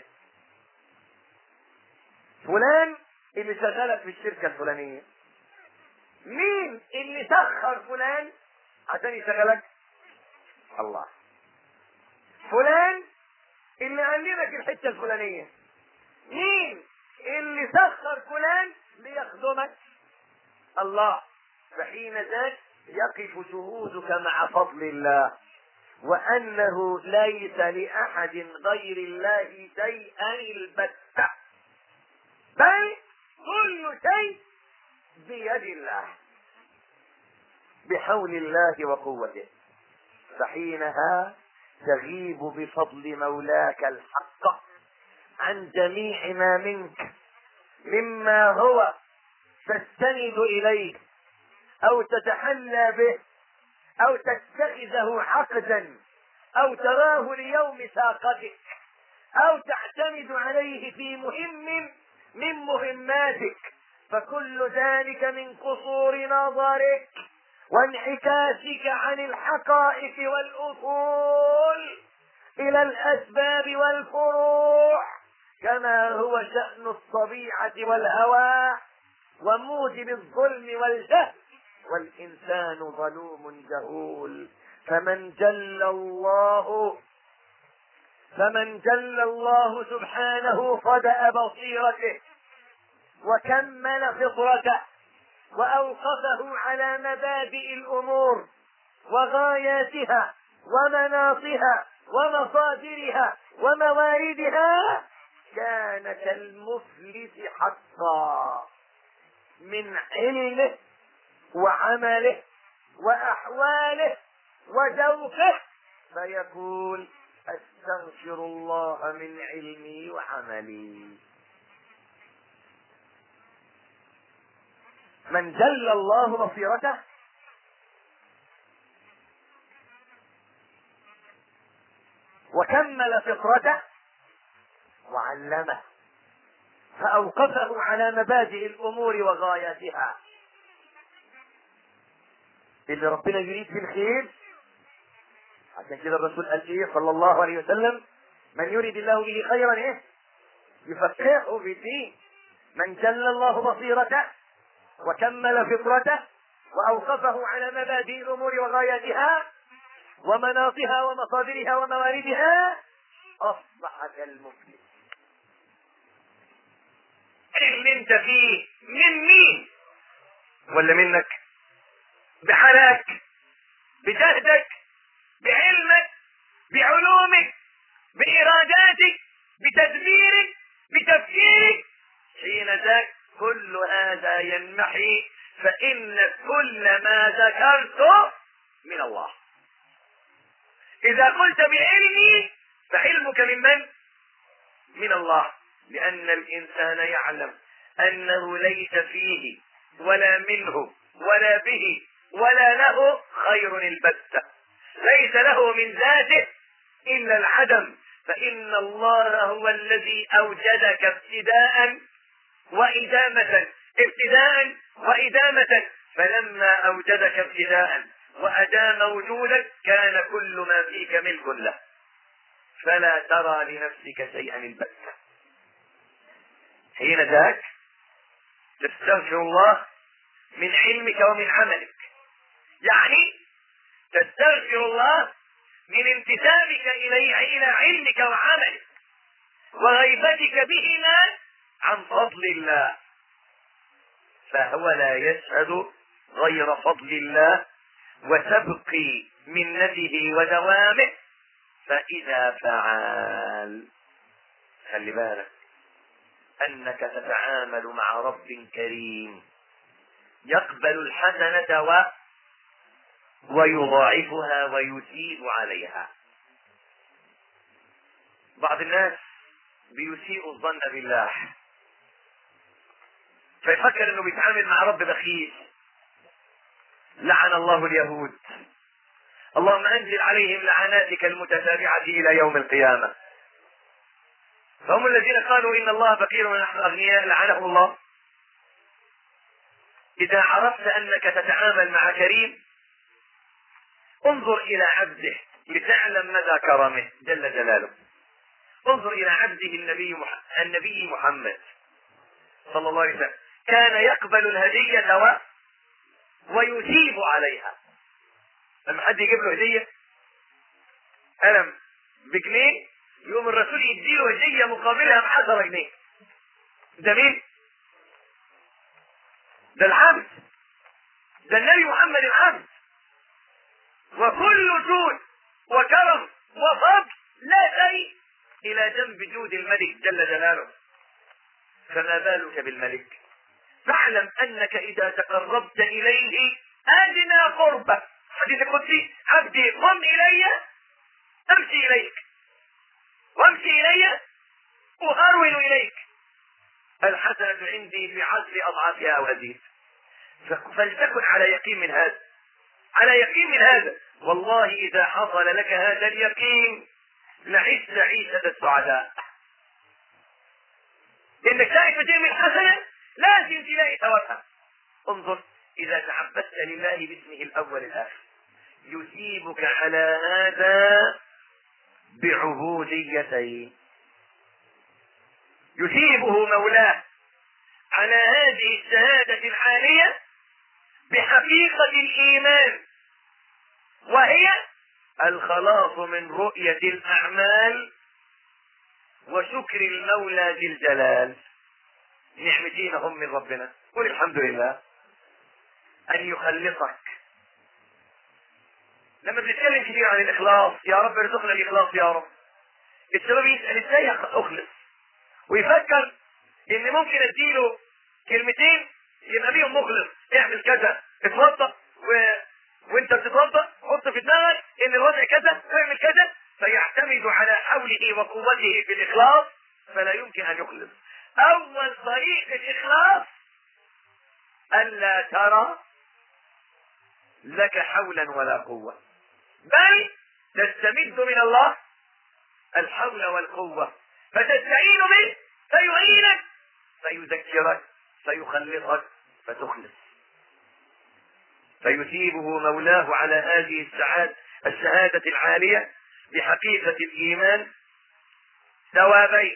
فلان اللي شغلك في الشركة الفلانية، مين اللي سخر فلان عشان يشغلك؟ الله. فلان اللي علمك الحتة الفلانية، مين اللي سخر فلان ليخدمك؟ الله. فحين ذاك يقف شهودك مع فضل الله، وأنه ليس لأحد غير الله شيئا البتة، بل كل شيء بيد الله بحول الله وقوته. فحينها تغيب بفضل مولاك الحق عن جميع ما منك مما هو تستند إليه أو تتحلى به أو تتخذه عقدا أو تراه ليوم ساقتك أو تعتمد عليه في مهم من مهماتك، فكل ذلك من قصور نظرك وانعكاسك عن الحقائق والأصول إلى الأسباب والفروع، كما هو شأن الطبيعة والهوى وموجب الظلم والجهل، والإنسان ظلوم جهول. فمن جل الله سبحانه صدأ بصيرته وكمل فطرته وأوقفه على مبادئ الأمور وغاياتها ومناطها ومصادرها ومواردها، كان كالمفلس حقا من علمه وعمله وأحواله وذوقه، فيقول أستغفر الله من علمي وعملي. من جل الله بصيرته وكمل فطرته وعلمه فأوقفه على مبادئ الأمور وغاياتها، اللي ربنا يريد في الخير. عشان كده الرسول قال ايه صلى الله عليه وسلم: من يريد الله به خيرا ايه يفقهه في الدين. من جل الله بصيرته وكمل فطرته وأوقفه على مبادئ الأمور وغاياتها ومناطها ومصادرها ومواردها أصبح كالمفلس. اللي انت فيه من مين ولا منك؟ بحالك، بجهدك، بعلمك، بعلومك، بإراداتك، بتدبيرك، بتفكيرك. حين ذاك كل هذا ينمحي، فإن كل ما ذكرته من الله. إذا قلت بعلمي فعلمك من؟ من الله، لأن الإنسان يعلم أنه ليس فيه ولا منه ولا به ولا له خير البتة، ليس له من ذاته إلا العدم، فإن الله هو الذي أوجدك ابتداء وإدامة، فلما أوجدك ابتداء وأدام وجودك كان كل ما فيك ملك له، فلا ترى لنفسك شيئا البتة. حين ذاك تستغفر الله من علمك ومن عملك، يعني تستغفر الله من انتسابك إلى علمك وعملك وغيبتك بهما عن فضل الله، فهو لا يشهد غير فضل الله وسبق منته ودوامه. فإذا فعل، خلي بالك أنك تتعامل مع رب كريم يقبل الحسنة ويضاعفها ويثيب عليها. بعض الناس بيسيء الظن بالله، فيفكر انه بيتعامل مع رب بخيل. لعن الله اليهود، اللهم انزل عليهم لعناتك المتتابعة الى يوم القيامة. فهم الذين قالوا ان الله فقير ونحن اغنياء، لعنهم الله. اذا عرفت انك تتعامل مع كريم، انظر الى عبده لتعلم مدى كرمه جل جلاله. انظر الى عبده النبي محمد صلى الله عليه وسلم، كان يقبل الهدية ويثيب عليها. لما حد يجيب له هدية قلم بجنيه، يقوم الرسول يديله هدية مقابلها ب10 جنيه. ده مين؟ ده العبد، ده النبي محمد العبد. وكل جود وكرم وفضل لا شيء الى جنب جود الملك جل جلاله، فما بالك بالملك؟ فاعلم انك اذا تقربت اليه ادنى قربة. حديث القدسي: عبدي قم الي امشي اليك، وامشي الي اهرول اليك، الحسنة عندي ب10 اضعافها او ازيد. فلتكن على يقين من هذا، على يقين من هذا. والله اذا حصل لك هذا اليقين لعشت عيشة السعداء. انك شايف ترمي الحسنة لازم تلاقي ثوابها. انظر اذا تعبدت لله باسمه الاول الاخر يثيبك على هذا بعبوديتين. يثيبه مولاه على هذه الشهادة العالية بحقيقة الإيمان، وهي الخلاص من رؤية الأعمال وشكر المولى ذي الجلال. نعمتين هم من ربنا، قل الحمد لله. أن يخلصك. لما بنتكلم كثير عن الإخلاص، يا رب ارزقنا الإخلاص يا رب، الشباب يسأل ازاي أخلص، ويفكر إن ممكن أديله كلمتين يبقى بيهم مخلص. اعمل كذا، اتوضأ وانت بتتوضأ حط في دماغك ان الوضع كذا واعمل كذا، فيعتمد على حوله وقوته في الإخلاص، فلا يمكن أن يخلص. أول طريق الإخلاص ألا ترى لك حولا ولا قوة، بل تستمد من الله الحول والقوة، فتستعين به فيعينك فيذكرك فيخلصك فتخلص. فيثيبه مولاه على هذه الشهادة العالية بحقيقة الإيمان ثوابين: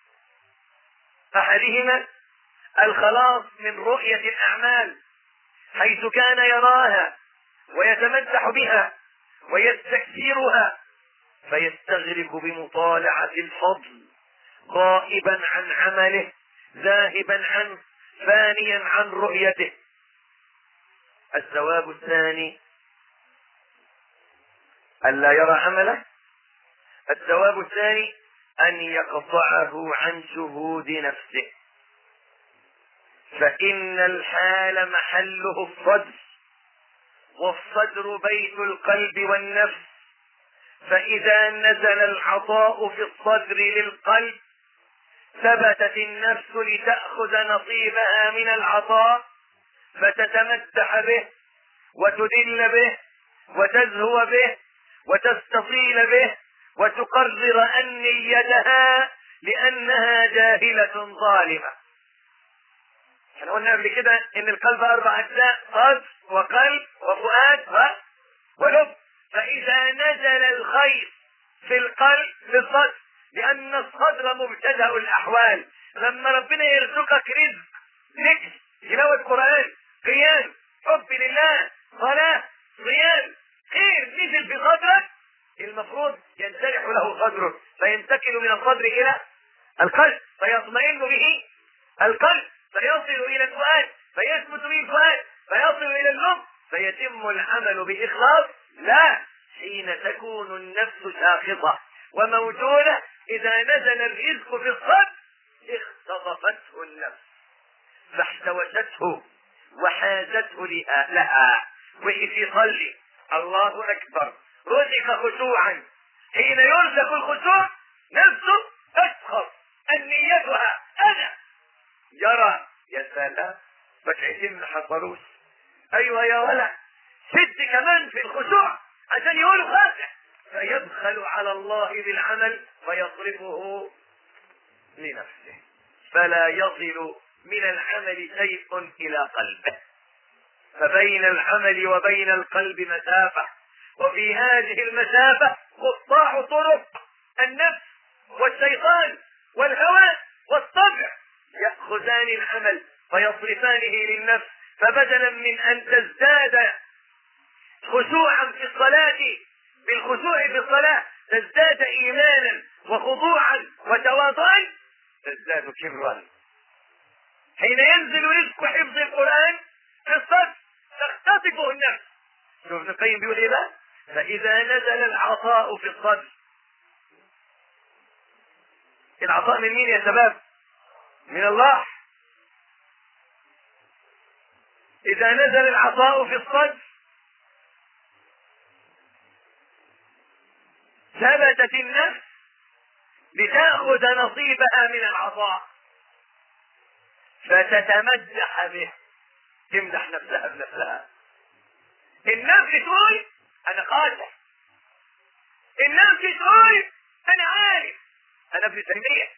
أحدهما الخلاص من رؤية الأعمال، حيث كان يراها ويتمدح بها ويستكثرها، فيستغرق بمطالعة الفضل، غائبا عن عمله، ذاهبا عنه، فانيا عن رؤيته. الثواب الثاني ألا يرى عمله. الثواب الثاني أن يقطعه عن شهود نفسه، فإن الحال محله الصدر، والصدر بيت القلب والنفس، فإذا نزل العطاء في الصدر للقلب ثبتت النفس لتأخذ نصيبها من العطاء، فتتمدح به وتدل به وتزهو به وتستصيل به وتقرر أن نيتها لأنها جاهلة ظالمة. احنا قلنا قبل كده ان القلب 4 أجزاء: صدر وقلب وفؤاد ولب. فإذا نزل الخير في القلب في الصدر، لأن الصدر مبتدأ الأحوال، لما ربنا يرزقك رزق تلاوة قرآن، قيام، حب لله، صلاة، صيام، خير نزل في صدرك، المفروض ينشرح له صدره، فينتقل من الصدر إلى القلب، فيطمئن به القلب، فيصل إلى الفؤاد، فيثبت به الفؤاد، فيصل إلى اللب، فيتم العمل بإخلاص. لا، حين تكون النفس ساخطة وموجودة، إذا نزل الرزق في الصدر اختطفته النفس فاحتوشته وحازته لها، وفي يصلي الله أكبر رزق خشوعا. حين يرزق الخشوع نفسه تسخط أن نيتها أنا يرى يا سلام ركعتين ما حصلوش، أيوة يا ولد ست كمان في الخشوع عشان يقولوا خاشع، فيبخل على الله بالعمل فيصرفه لنفسه، فلا يصل من العمل شيء إلى قلبه، فبين العمل وبين القلب مسافة، وفي هذه المسافة قطاع طرق النفس والشيطان والهوى والطبع يأخذان العمل فيصرفانه للنفس، فبدلا من أن تزداد خشوعا في الصلاة بالخشوع في الصلاة تزداد إيمانا وخضوعا وتواضعا، تزداد كبرا. حين ينزل رزق حفظ القرآن في الصدر تختطفه النفس. شوف ابن القيم بيقول ايه بقى؟ فإذا نزل العطاء في الصدر، العطاء من مين يا شباب؟ من الله. إذا نزل العطاء في الصدر ثبتت النفس لتأخذ نصيبها من العطاء فتتمدح به، تمدح نفسها بنفسها. النفس تقول أنا خاشع، النفس تقول أنا عارف، أنا ابن تيمية،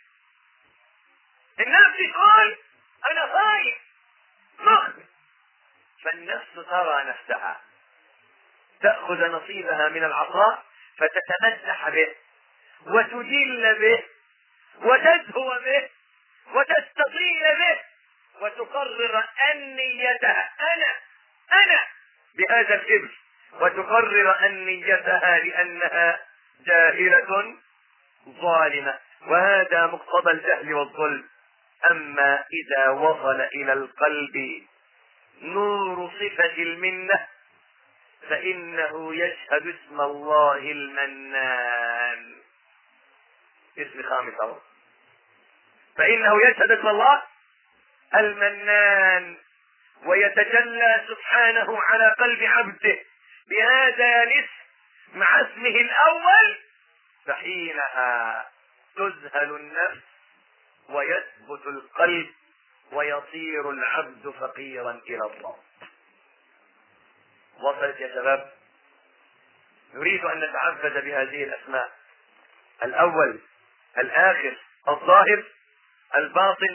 النفس تقول أنا خايف مخبر. فالنفس ترى نفسها تأخذ نصيبها من العطاء فتتمدح به وتجل به وتزهو به وتستطيل به وتقرر أن نيتها أنا بهذا الكبر، وتقرر أن نيتها لأنها جاهلة ظالمة، وهذا مقتضى الجهل والظلم. أما إذا وصل إلى القلب نور صفة المنة فإنه يشهد اسم الله المنان، اسم خامس أهو، فإنه يشهد اسم الله المنان ويتجلى سبحانه على قلب عبده بهذا الاسم مع اسمه الأول، فحينها تذهل النفس ويثبت القلب ويصير العبد فقيرا إلى الله. وصلت يا شباب؟ نريد أن نتعبد بهذه الأسماء: الأول، الآخر، الظاهر، الباطن،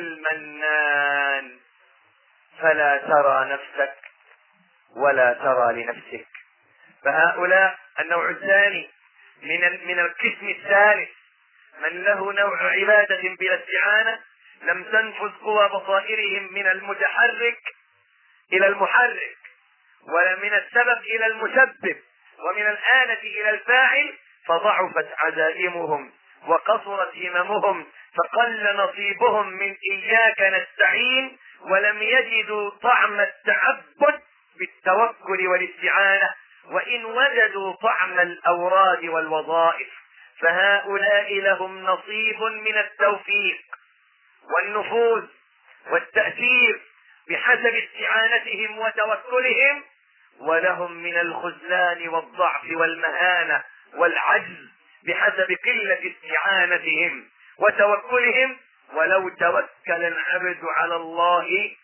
المنان، فلا ترى نفسك ولا ترى لنفسك. فهؤلاء النوع الثاني من القسم الثالث، من له نوع عبادة بلا استعانة، لم تنفذ قوى بصائرهم من المتحرك إلى المحرك، ولا من السبب إلى المسبب، ومن الآلة إلى الفاعل، فضعفت عزائمهم وقصرت هممهم، فقل نصيبهم من إياك نستعين، ولم يجدوا طعم التعبد بالتوكل والاستعانة، وإن وجدوا طعم الأوراد والوظائف. فهؤلاء لهم نصيب من التوفيق والنفوذ والتأثير بحسب استعانتهم وتوكلهم، ولهم من الخذلان والضعف والمهانة والعجز بحسب قلة استعانتهم وتوكلهم. ولو توكل العبد على الله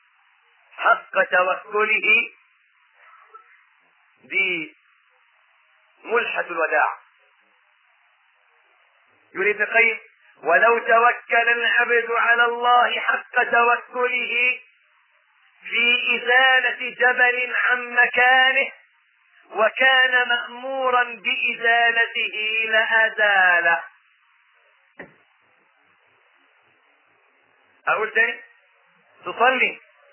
حق توكله، دي ملحة الوداع. يريد ابن القيم: ولو توكل العبد على الله حق توكله في إزالة جبل عن مكانه وكان مأمورا بإزالته لأزاله. أقول تاني: تصلي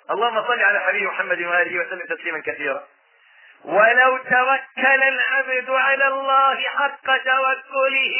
اللهم صل على حبيب محمد وآله وسلم تسليما كثيرا. ولو توكل العبد على الله حق توكله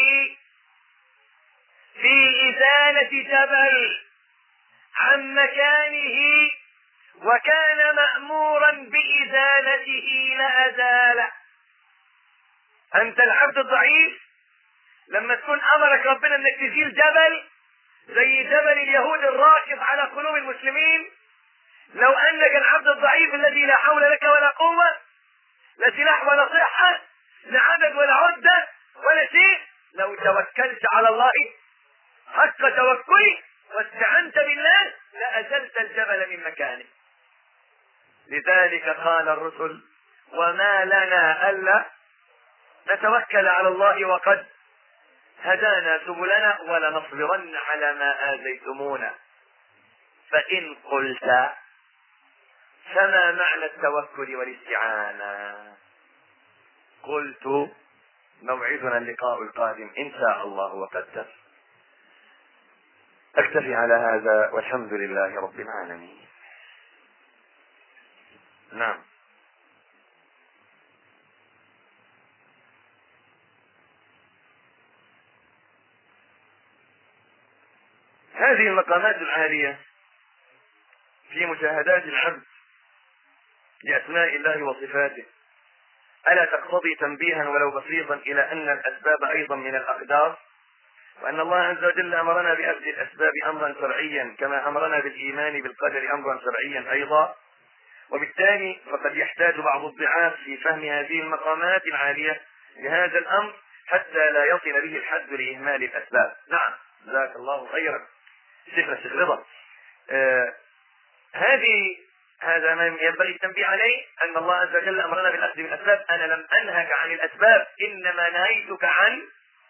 في إزالة جبل عن مكانه وكان مأمورا بإزالته لأزاله. أنت العبد الضعيف لما تكون أمرك ربنا أنك تزيل جبل زي جبل اليهود الراكب على قلوب المسلمين، لو أنك العبد الضعيف الذي لا حول لك ولا قوة، لا سلاح ولا صحة، لا عدد ولا عدة ولا شيء، لو توكلت على الله حق توكله واستعنت بالله لأزلت الجبل من مكانه. لذلك قال الرسل: وما لنا ألا نتوكل على الله وقد هدانا سبلنا ولنصبرن على ما آذيتمونا. فإن قلت فما معنى التوكل والاستعانة؟ قلت: موعدنا اللقاء القادم إن شاء الله وقدر. أكتفي على هذا والحمد لله رب العالمين. نعم. هذه المقامات العالية في مشاهدات العبد لأسماء الله وصفاته ألا تقتضي تنبيها ولو بسيطا إلى أن الأسباب أيضا من الأقدار، وأن الله عز وجل أمرنا بأخذ الأسباب أمرا شرعيا كما أمرنا بالإيمان بالقدر أمرا شرعيا أيضا، وبالتالي فقد يحتاج بعض الضعاف في فهم هذه المقامات العالية لهذا الأمر حتى لا يصل به الحد لإهمال الأسباب. نعم، جزاك الله خيرا شيخ رضا. هذا ما ينبغي التنبيه عليه، أن الله عز وجل أمرنا بالأخذ بالأسباب. أنا لم أنهك عن الأسباب، إنما نهيتك عن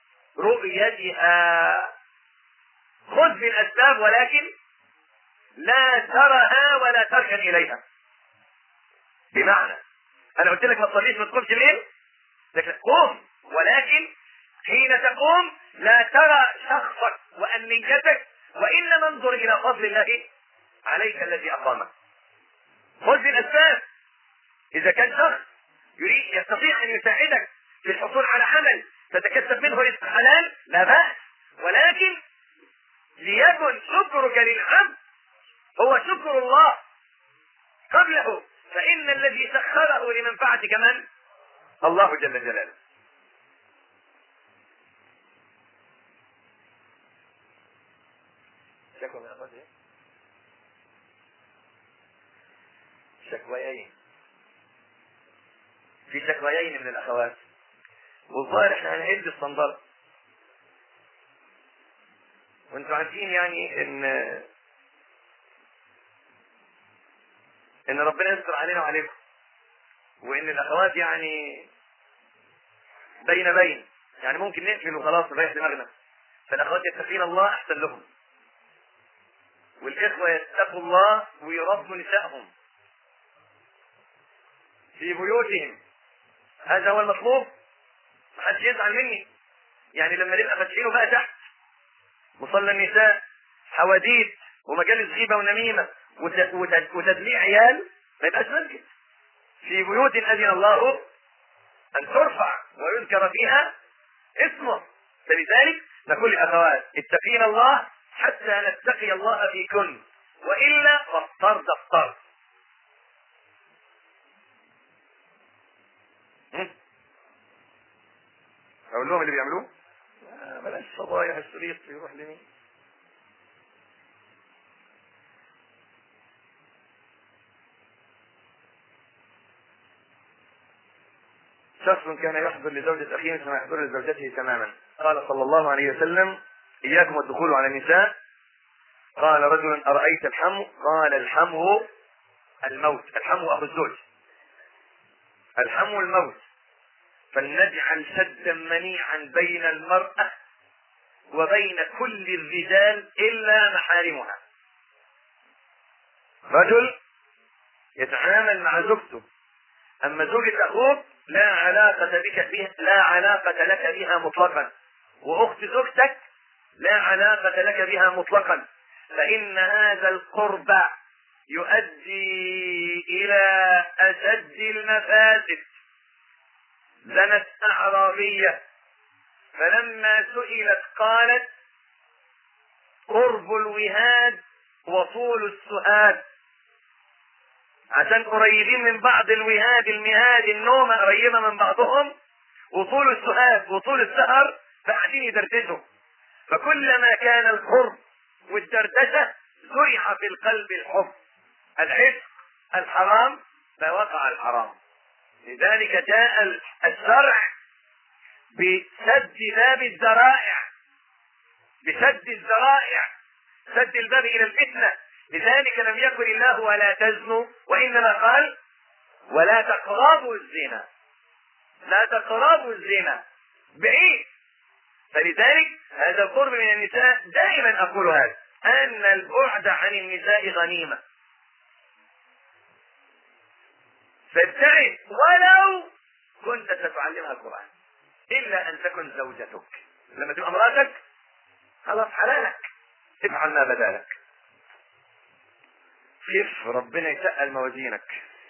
رؤيتها. خذ بالأسباب ولكن لا ترها ولا تركن إليها. بمعنى أنا قلت لك ما تصليش ما تقومش الليل، لكن قوم، ولكن حين تقوم لا ترى شخصك وأنيتك، وإنما انظر إلى فضل الله عليك الذي أقامك. خذ بالأسباب. إذا كان شخص يستطيع أن يساعدك في الحصول على عمل تتكسب منه رزق حلال لا بأس، ولكن ليكن شكرك للعبد هو شكر الله قبله، فإن الذي سخره لمنفعتك من؟ الله جل جلاله. شكويين في شكويين من الأخوات، والظاهر احنا هنعد الصندرة، وانتم عارفين يعني ان ربنا يستر علينا وعليكم، وان الاخوات يعني بين يعني ممكن نقفل وخلاص نريح دماغنا، فالاخوات يتقين الله احسن لهم، والاخوة يتقوا الله ويربوا نسائهم في بيوتهم. هذا هو المطلوب، محدش يزعل مني. يعني لما نبقى فاتحينه بقى تحت مصلى النساء حواديت ومجالس غيبة ونميمة وتدليع عيال، ما يبقاش مسجد. في بيوت أذن الله أن ترفع ويذكر فيها اسمه. فلذلك نقول للأخوات: اتقين الله حتى نتقي الله فيكن، وإلا فاضطر دفتر. أقول لهم اللي بيعملوه بلاش فضايح الشريط يروح لمين. شخص كان يحضر لزوجة أخيه كما يحضر لزوجته تماما. قال صلى الله عليه وسلم: إياكم الدخول على النساء. قال رجل: أرأيت الحمو؟ قال: الحمو الموت. الحمو أخو الزوج، الحمو الموت. فلنجعل سدا منيعا بين المرأة وبين كل الرجال إلا محارمها. رجل يتعامل مع زوجته، أما زوجة أخوك لا علاقة لك بها مطلقا، وأخت زوجتك لا علاقة لك بها مطلقا، فإن هذا القرب يؤدي إلى أشد المفاسد. زنت أعرابية فلما سئلت قالت: قرب الوهاد وطول السهاد. عشان قريبين من بعض، الوهاد المهاد النومة قريبة من بعضهم، وطول السهاد وطول السهر فقاعدين يدردشوا. فكلما كان القرب والدردشة زرع في القلب الحب، العشق، الحرام، فوقع الحرام. لذلك جاء الشرع بسد باب الذرائع، بسد الذرائع، سد الباب الى الفتنة. لذلك لم يكن الله ولا تزنوا، وانما قال: ولا تقربوا الزنا. لا تقربوا الزنا، بعيد. فلذلك هذا القرب من النساء دائما اقول هذا، ان البعد عن النساء غنيمة. فابتعد ولو كنت ستعلمها القرآن، الا ان تكن زوجتك. لما تبقى امرأتك خلاص حلالك، افعل ما بدالك. كيف ربنا يسأل موازينك.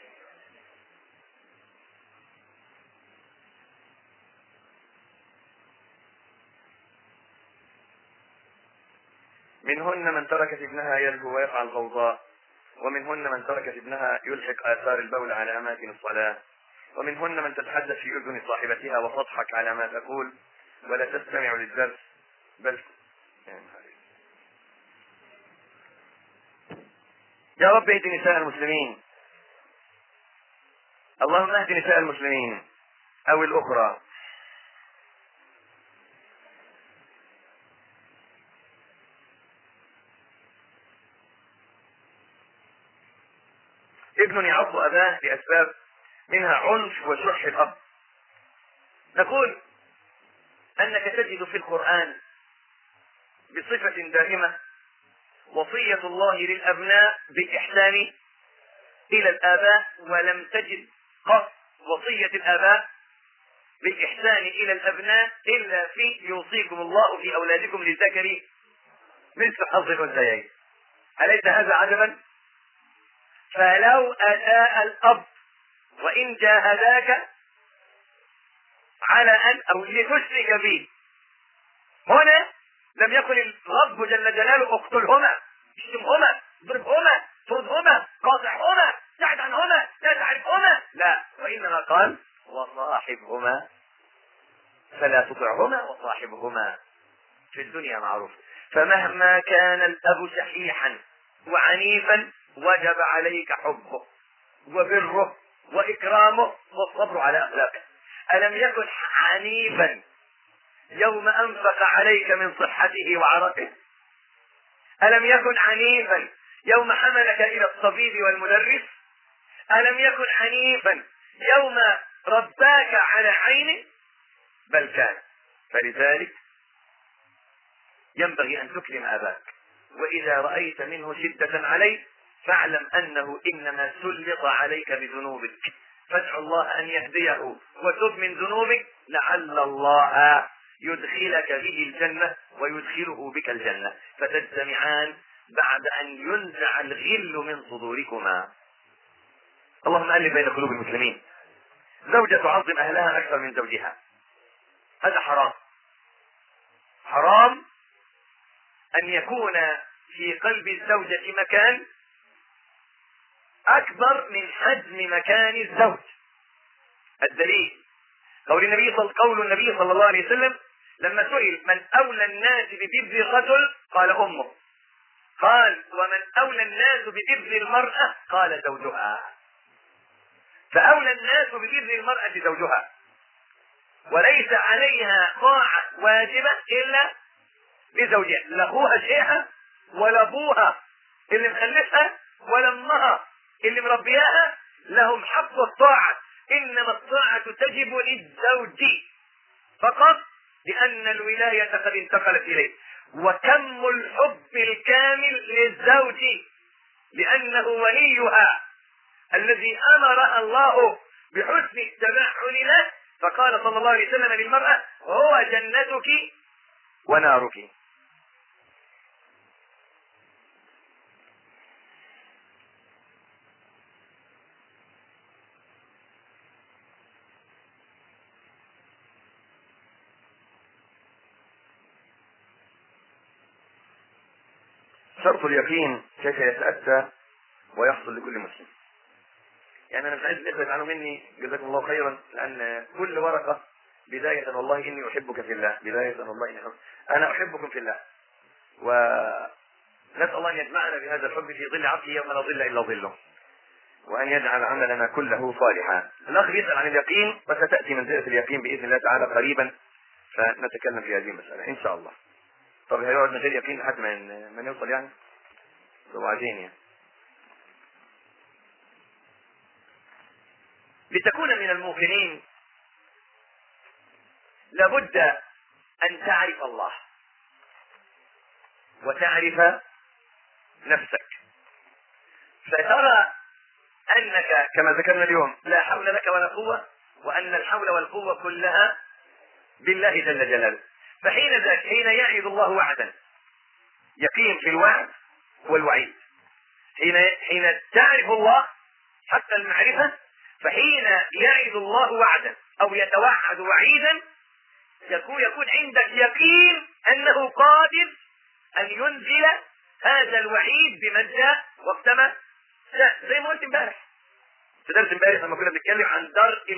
منهن من تركت ابنها يلهو ويفعل غوضاء، ومنهن من تركت ابنها يلحق آثار البول على أماكن الصلاة، ومنهن من تتحدث في أذن صاحبتها وتضحك على ما تقول ولا تستمع للدرس بل. يا رب اهد نساء المسلمين، اللهم اهد نساء المسلمين او الاخرى. ابن يعض اباه لاسباب منها عنف وشح الاب. نقول انك تجد في القرآن بصفة دائمة وصية الله للابناء بالاحسان الى الاباء، ولم تجد قط وصية الاباء بالاحسان الى الابناء الا في يوصيكم الله في اولادكم للذكر مثل حظ الانثيين. أليس هذا عجبا؟ فلو أتى الأب وإن جاهداك على أن أو لتشرك به، هنا لم يكن الرب جل جلاله اقتلهما، اشتمهما، اضربهما، طردهما، قاطعهما، ابتعد عنهما، لا تعرفهما، لا، وإنما قال: وصاحبهما فلا تطعهما وصاحبهما في الدنيا معروف. فمهما كان الأب شحيحا وعنيفا وجب عليك حبه وبره وإكرامه والصبر على أخلاقه. ألم يكن عنيفا يوم أنفق عليك من صحته وعرقه؟ ألم يكن عنيفا يوم حملك إلى الطبيب والمدرس؟ ألم يكن عنيفا يوم رباك على عينه؟ بل كان. فلذلك ينبغي أن تكرم أباك، وإذا رأيت منه شدة عليك فاعلم أنه إنما سلط عليك بذنوبك، فادع الله أن يهديه وتب من ذنوبك لعل الله يدخلك به الجنة ويدخله بك الجنة، فتجتمعان بعد أن ينزع الغل من صدوركما. اللهم ألف بين قلوب المسلمين. زوجة تعظم أهلها أكثر من زوجها، هذا حرام. حرام أن يكون في قلب الزوجة مكان أكبر من حجم مكان الزوج. الدليل قول النبي صلى الله عليه وسلم لما سئل: من أولى الناس ببر الرجل؟ قال: أمه. قال: ومن أولى الناس ببر المرأة؟ قال: زوجها. فأولى الناس ببر المرأة زوجها، وليس عليها طاعة واجبة إلا لزوجها، لا أخوها شيخها ولا أبوها اللي مخلفها ولا أمها اللي مربياها لهم حق الطاعة، إنما الطاعة تجب للزوج فقط، لأن الولاية قد انتقلت إليه. وتم الحب الكامل للزوج لأنه وليها الذي أمرها الله بحسن التبعل له، فقال صلى الله عليه وسلم للمرأة: هو جنتك ونارك. شرط اليقين كيف يتأتى ويحصل لكل مسلم. يعني انا مش عايز الاخوه يزعلوا مني، جزاكم الله خيرا، لان كل ورقه بدايه والله اني احبك في الله، بدايه والله اني انا احبكم في الله، ونسال الله ان يجمعنا بهذا الحب في ظل عرشه يوم لا ظل الا ظله، وان يجعل عملنا كله صالحا. الاخ يسال عن اليقين، وستاتي منزله اليقين باذن الله تعالى قريبا، فنتكلم في هذه المساله ان شاء الله. طب هيقعد من غير يقين لحد ما نوصل يعني؟ وبعدين يعني لتكون من الموقنين لابد ان تعرف الله وتعرف نفسك، فترى انك كما ذكرنا اليوم لا حول لك ولا قوة، وان الحول والقوة كلها بالله جل جلاله. حين يعد الله وعدا يقين في الوعد والوعيد، حين تعرف الله حتى المعرفة، فحين يعد الله وعدا او يتوعد وعيدا يكون عندك يقين انه قادر ان ينزل هذا الوعيد بمن جاء وقتما جاء. زي ما قلت امبارح في درس امبارح لما كنا بنتكلم عن درء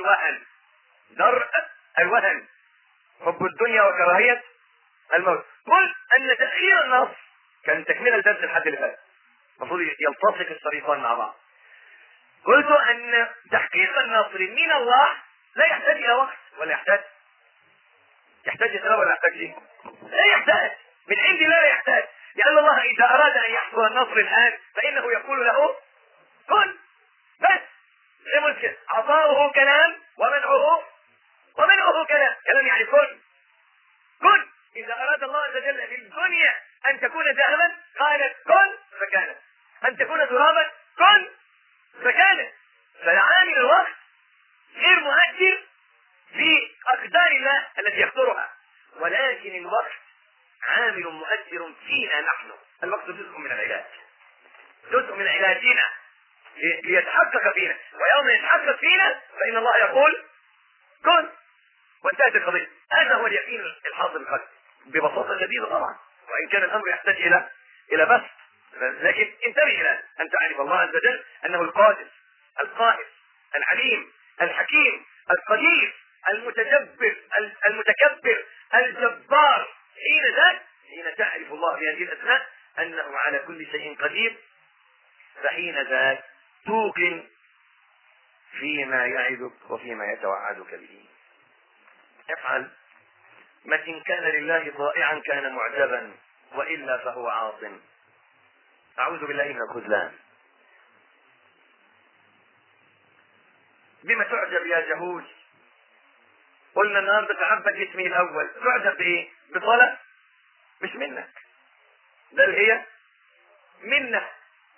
الوهن، حب الدنيا وكراهية الموت. قلت ان تأخير النصر كان تكملة الدرس الحد اللي فات، المفروض يلتصق الشريطان مع بعض. قلت ان تحقيق النصر من الله لا يحتاج الى وقت، ولا يحتاج إسلام، ولا يحتاج شيء، لا يحتاج، من عند الله لا يحتاج، لأن الله إذا أراد أن يحصل النصر الآن فإنه يقول له كن بس. زي ما قلت عطاؤه كلام ومنعه كلام يعني كن. إذا أراد الله عز وجل للدنيا أن تكون ذهبا قالت كن فكانت، أن تكون ترابا كن فكانت. فعامل الوقت غير مؤثر في أقدار الله التي يقدرها، ولكن الوقت عامل مؤثر فينا نحن. الوقت جزء من العلاج، جزء من علاجنا ليتحقق فينا، ويوم يتحقق فينا فإن الله يقول كن وانتهت القضية. هذا هو اليقين الحاصل القلب ببساطة شديدة طبعا، وإن كان الأمر يحتاج إلى بس، لكن انتبه إلى أن تعرف الله عز وجل أنه القادر القائد العليم الحكيم القدير المتكبر الجبار. حين تعرف الله بهذه الأسماء أنه على كل شيء قدير، فحين ذاك توقن فيما يعدك وفيما يتوعدك به. افعل ما إن كان لله طائعا كان معجبا، وإلا فهو عاص. أعوذ بالله من الخذلان. بما تعجب يا جهوز؟ قلنا النهارده تعبد اسمي الأول، تعجب بإيه؟ بصلاة مش منك، بل هي منه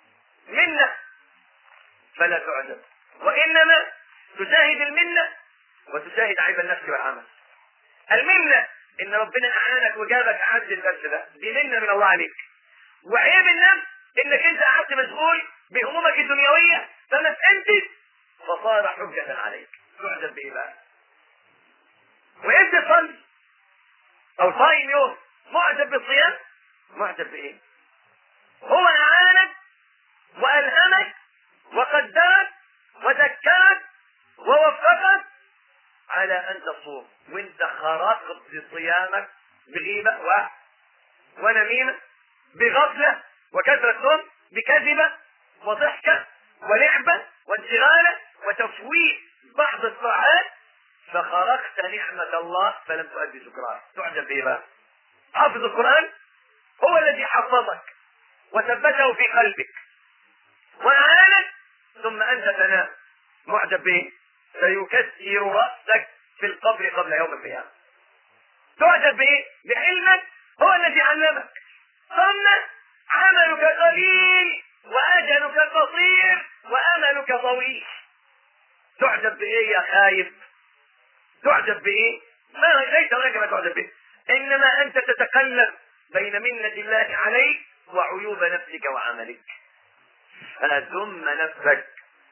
فلا تعجب، وإنما تشاهد المنة وتشاهد عيب النفس والعمل. المنة إن ربنا أعانك وجابك أعد الدرس ده، دي منة من الله عليك. وعيب النفس إنك أنت قعدت مسؤول بهمومك الدنيوية فما فهمتش فصار حجة عليك. تعجب بإيه بقى؟ وأنت تصلي أو صايم يوم معجب بالصيام، معجب بإيه؟ هو أعانك وألهمك وقدرك وذكرك ووفقك على أن تصوم، وانت خرقت صيامك بغيبة ونميمة، بغفلة وكثرة نوم، بكذبة وضحكة ولعبة وانشغالة وتفويت بعض الطاعات، فخرقت نعمة الله فلم تؤدي شكرها. تعجب بإيه بقى؟ حافظ القرآن هو الذي حفظك وثبته في قلبك وأعانك، ثم أنت تنام. معجب بإيه؟ سيكسر رأسك في القبر قبل يوم القيامة. تعجب بإيه؟ بعلمك هو الذي علمك، ثم عملك قليل وأجلك قصير وأملك طويل. تعجب بإيه يا خايف؟ تعجب بإيه؟ ليس هناك ما تعجب به، إنما أنت تتقلب بين منة الله عليك وعيوب نفسك وعملك. فذم نفسك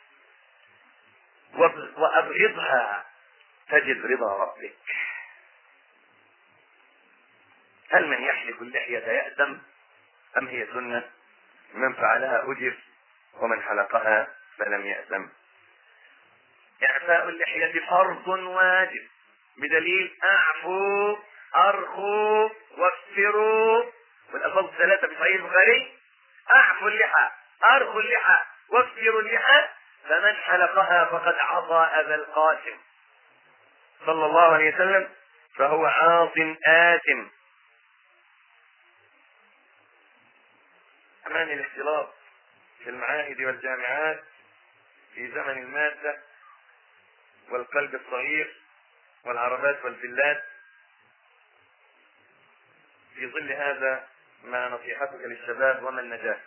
وأبغضها تجد رضا ربك. هل من يحلق اللحية يأثم أم هي سنة من فعلها أجر ومن حلقها فلم يأثم. إعفاء اللحية فرض واجب بدليل أعفوا أرخوا واكسروا، والألفاظ الثلاثة في صحيح البخاري: أعفوا اللحى أرخوا اللحى واكسروا اللحى، فمن حلقها فقد عصى أبا القاسم صلى الله عليه وسلم فهو عاص آثم. أمان الاختلاط في المعاهد والجامعات في زمن المادة والقلب الصغير والعربات والفلات. في ظل هذا ما نصيحتك للشباب وما النجاة؟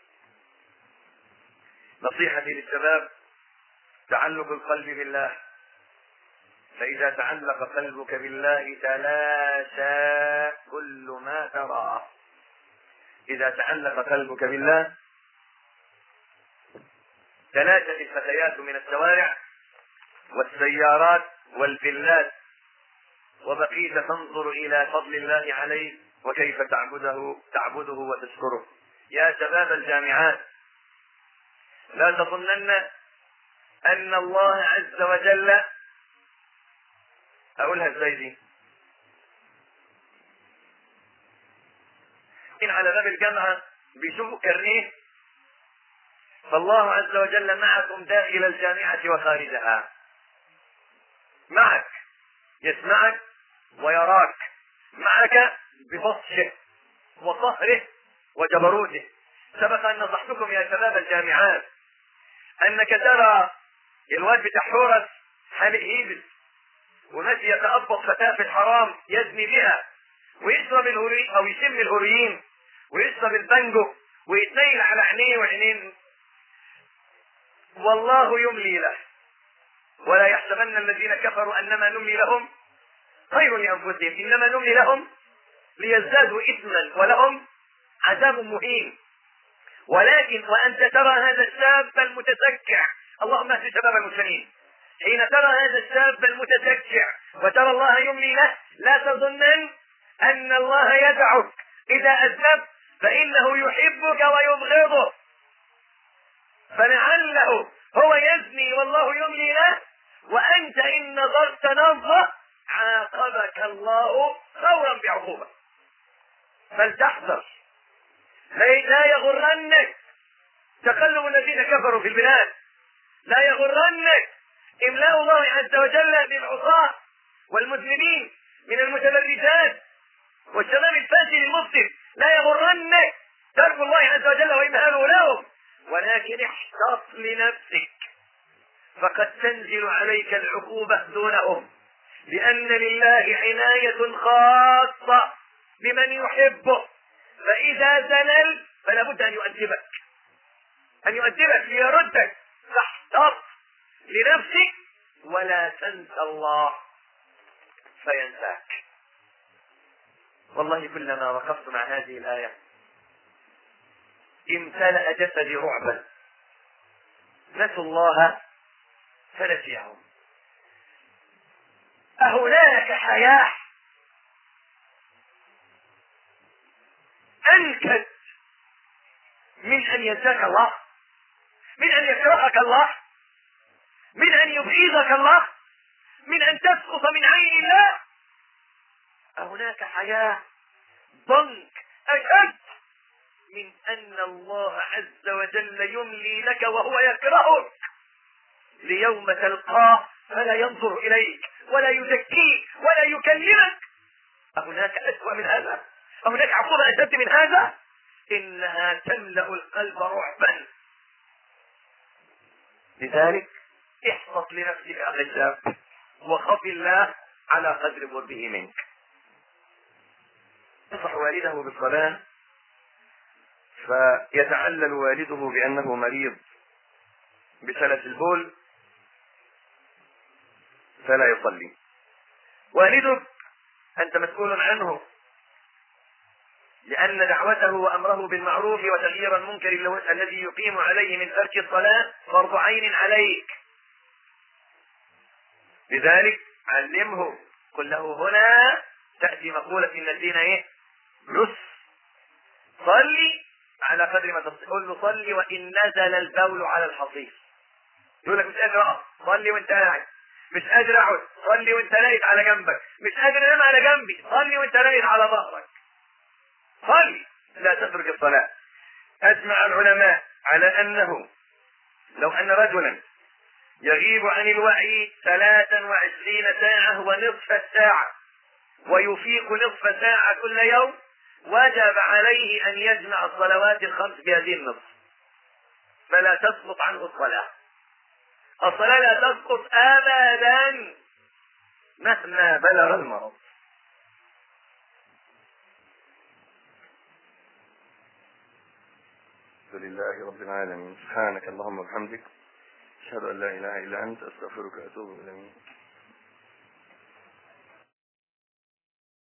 نصيحتي للشباب: تعلق القلب بالله، فإذا تعلق قلبك بالله تلاشى كل ما تراه. إذا تعلق قلبك بالله تلاشت الفتيات من الشوارع والسيارات والفلات، وبقيت تنظر إلى فضل الله عليك وكيف تعبده وتشكره. يا شباب الجامعات، لا تظنن أن الله عز وجل، أقولها ازاي دي، إن على باب الجامعة بيشوفوا كرنيه، فالله عز وجل معكم داخل الجامعة وخارجها، معك، يسمعك ويراك، معك ببطشه وقهره وجبروته. سبق أن نصحتكم يا شباب الجامعات أنك ترى الواد بتاع حورس حالق هيبس وماشي يتأبط فتاة في الحرام يزني بها، ويشرب الهوري أو يشم الهوريين ويشرب البنجو ويتنيل على عينيه وعينين، والله يملي له، ولا يحسبن الذين كفروا أنما نملي لهم خير لأنفسهم إنما نملي لهم ليزدادوا إثما ولهم عذاب مهين. ولكن وأنت ترى هذا الشاب المتسكع، اللهم اهد شباب المسلمين، حين ترى هذا الشاب المتسكع وترى الله يملي له، لا تظنن أن الله يدعك إذا أذنبت، فإنه يحبك ويبغضك، فلعله هو يزني والله يملي له، وأنت إن نظرت نظرة عاقبك الله خورا بعقوبة. فلتحذر، لا يغرنك تقلب الذين كفروا في البلاد، لا يغرنك إملاء الله عز وجل بالعصاة والمذنبين من المتبرجات والشباب الفاسد المفسد، لا يغرنك ترك الله عز وجل وإمهاله لهم، ولكن احتط لنفسك، فقد تنزل عليك العقوبة دونهم، لأن لله عناية خاصة بمن يحبه، فإذا زلل فلا بد أن يؤدبك ليردك، فاحتط لنفسك ولا تنسى الله فينساك. والله كلما وقفت مع هذه الآية امتلأ جسدي رعبا، نسوا الله فنسيهم. أهناك حياة أنكد من أن ينساك الله، من أن يكرهك الله، من أن يبغضك الله، من أن تسقط من عين الله؟ هناك حياة ضنك أشد من أن الله عز وجل يملي لك وهو يكرهك، ليوم تلقاه فلا ينظر إليك ولا يزكيك ولا يكلمك. هناك أسوأ من هذا؟ هناك عقوبة أشد من هذا؟ إنها تملأ القلب رعبا. لذلك احفظ لنفسك أخي الشاب، وخف الله على قدر قربه منك. ينصح والده بالصلاة فيتعلل والده بأنه مريض بسلس البول فلا يصلي. والدك أنت مسؤول عنه، لأن دعوته وأمره بالمعروف وتغيير المنكر الذي يقيم عليه من ترك الصلاة فرض عين عليك. لذلك علمه، قل له هنا تأتي مقولة إن الدين نص، صلي على قدر ما تقول له صلي وإن نزل البول على الحصير. يقول لك مش قادر اقف، صلي وانت قاعد. مش قادر اقعد، صلي وانت راقد على جنبك. مش قادر انام على جنبي، صلي وانت راقد على ظهرك. صلي، لا تترك الصلاة. أجمع العلماء على أنه لو أن رجلا يغيب عن الوعي 23 ساعة ونصف الساعة ويفيق نصف ساعة كل يوم، وجب عليه أن يجمع الصلوات الخمس بهذه النصف، فلا تسقط عنه الصلاة. الصلاة لا تسقط أبدا مهما بلغ المرض. الحمد لله رب العالمين. سبحانك اللهم وبحمدك، أشهد أن لا إله إلا أنت، أستغفرك وأتوب إليك.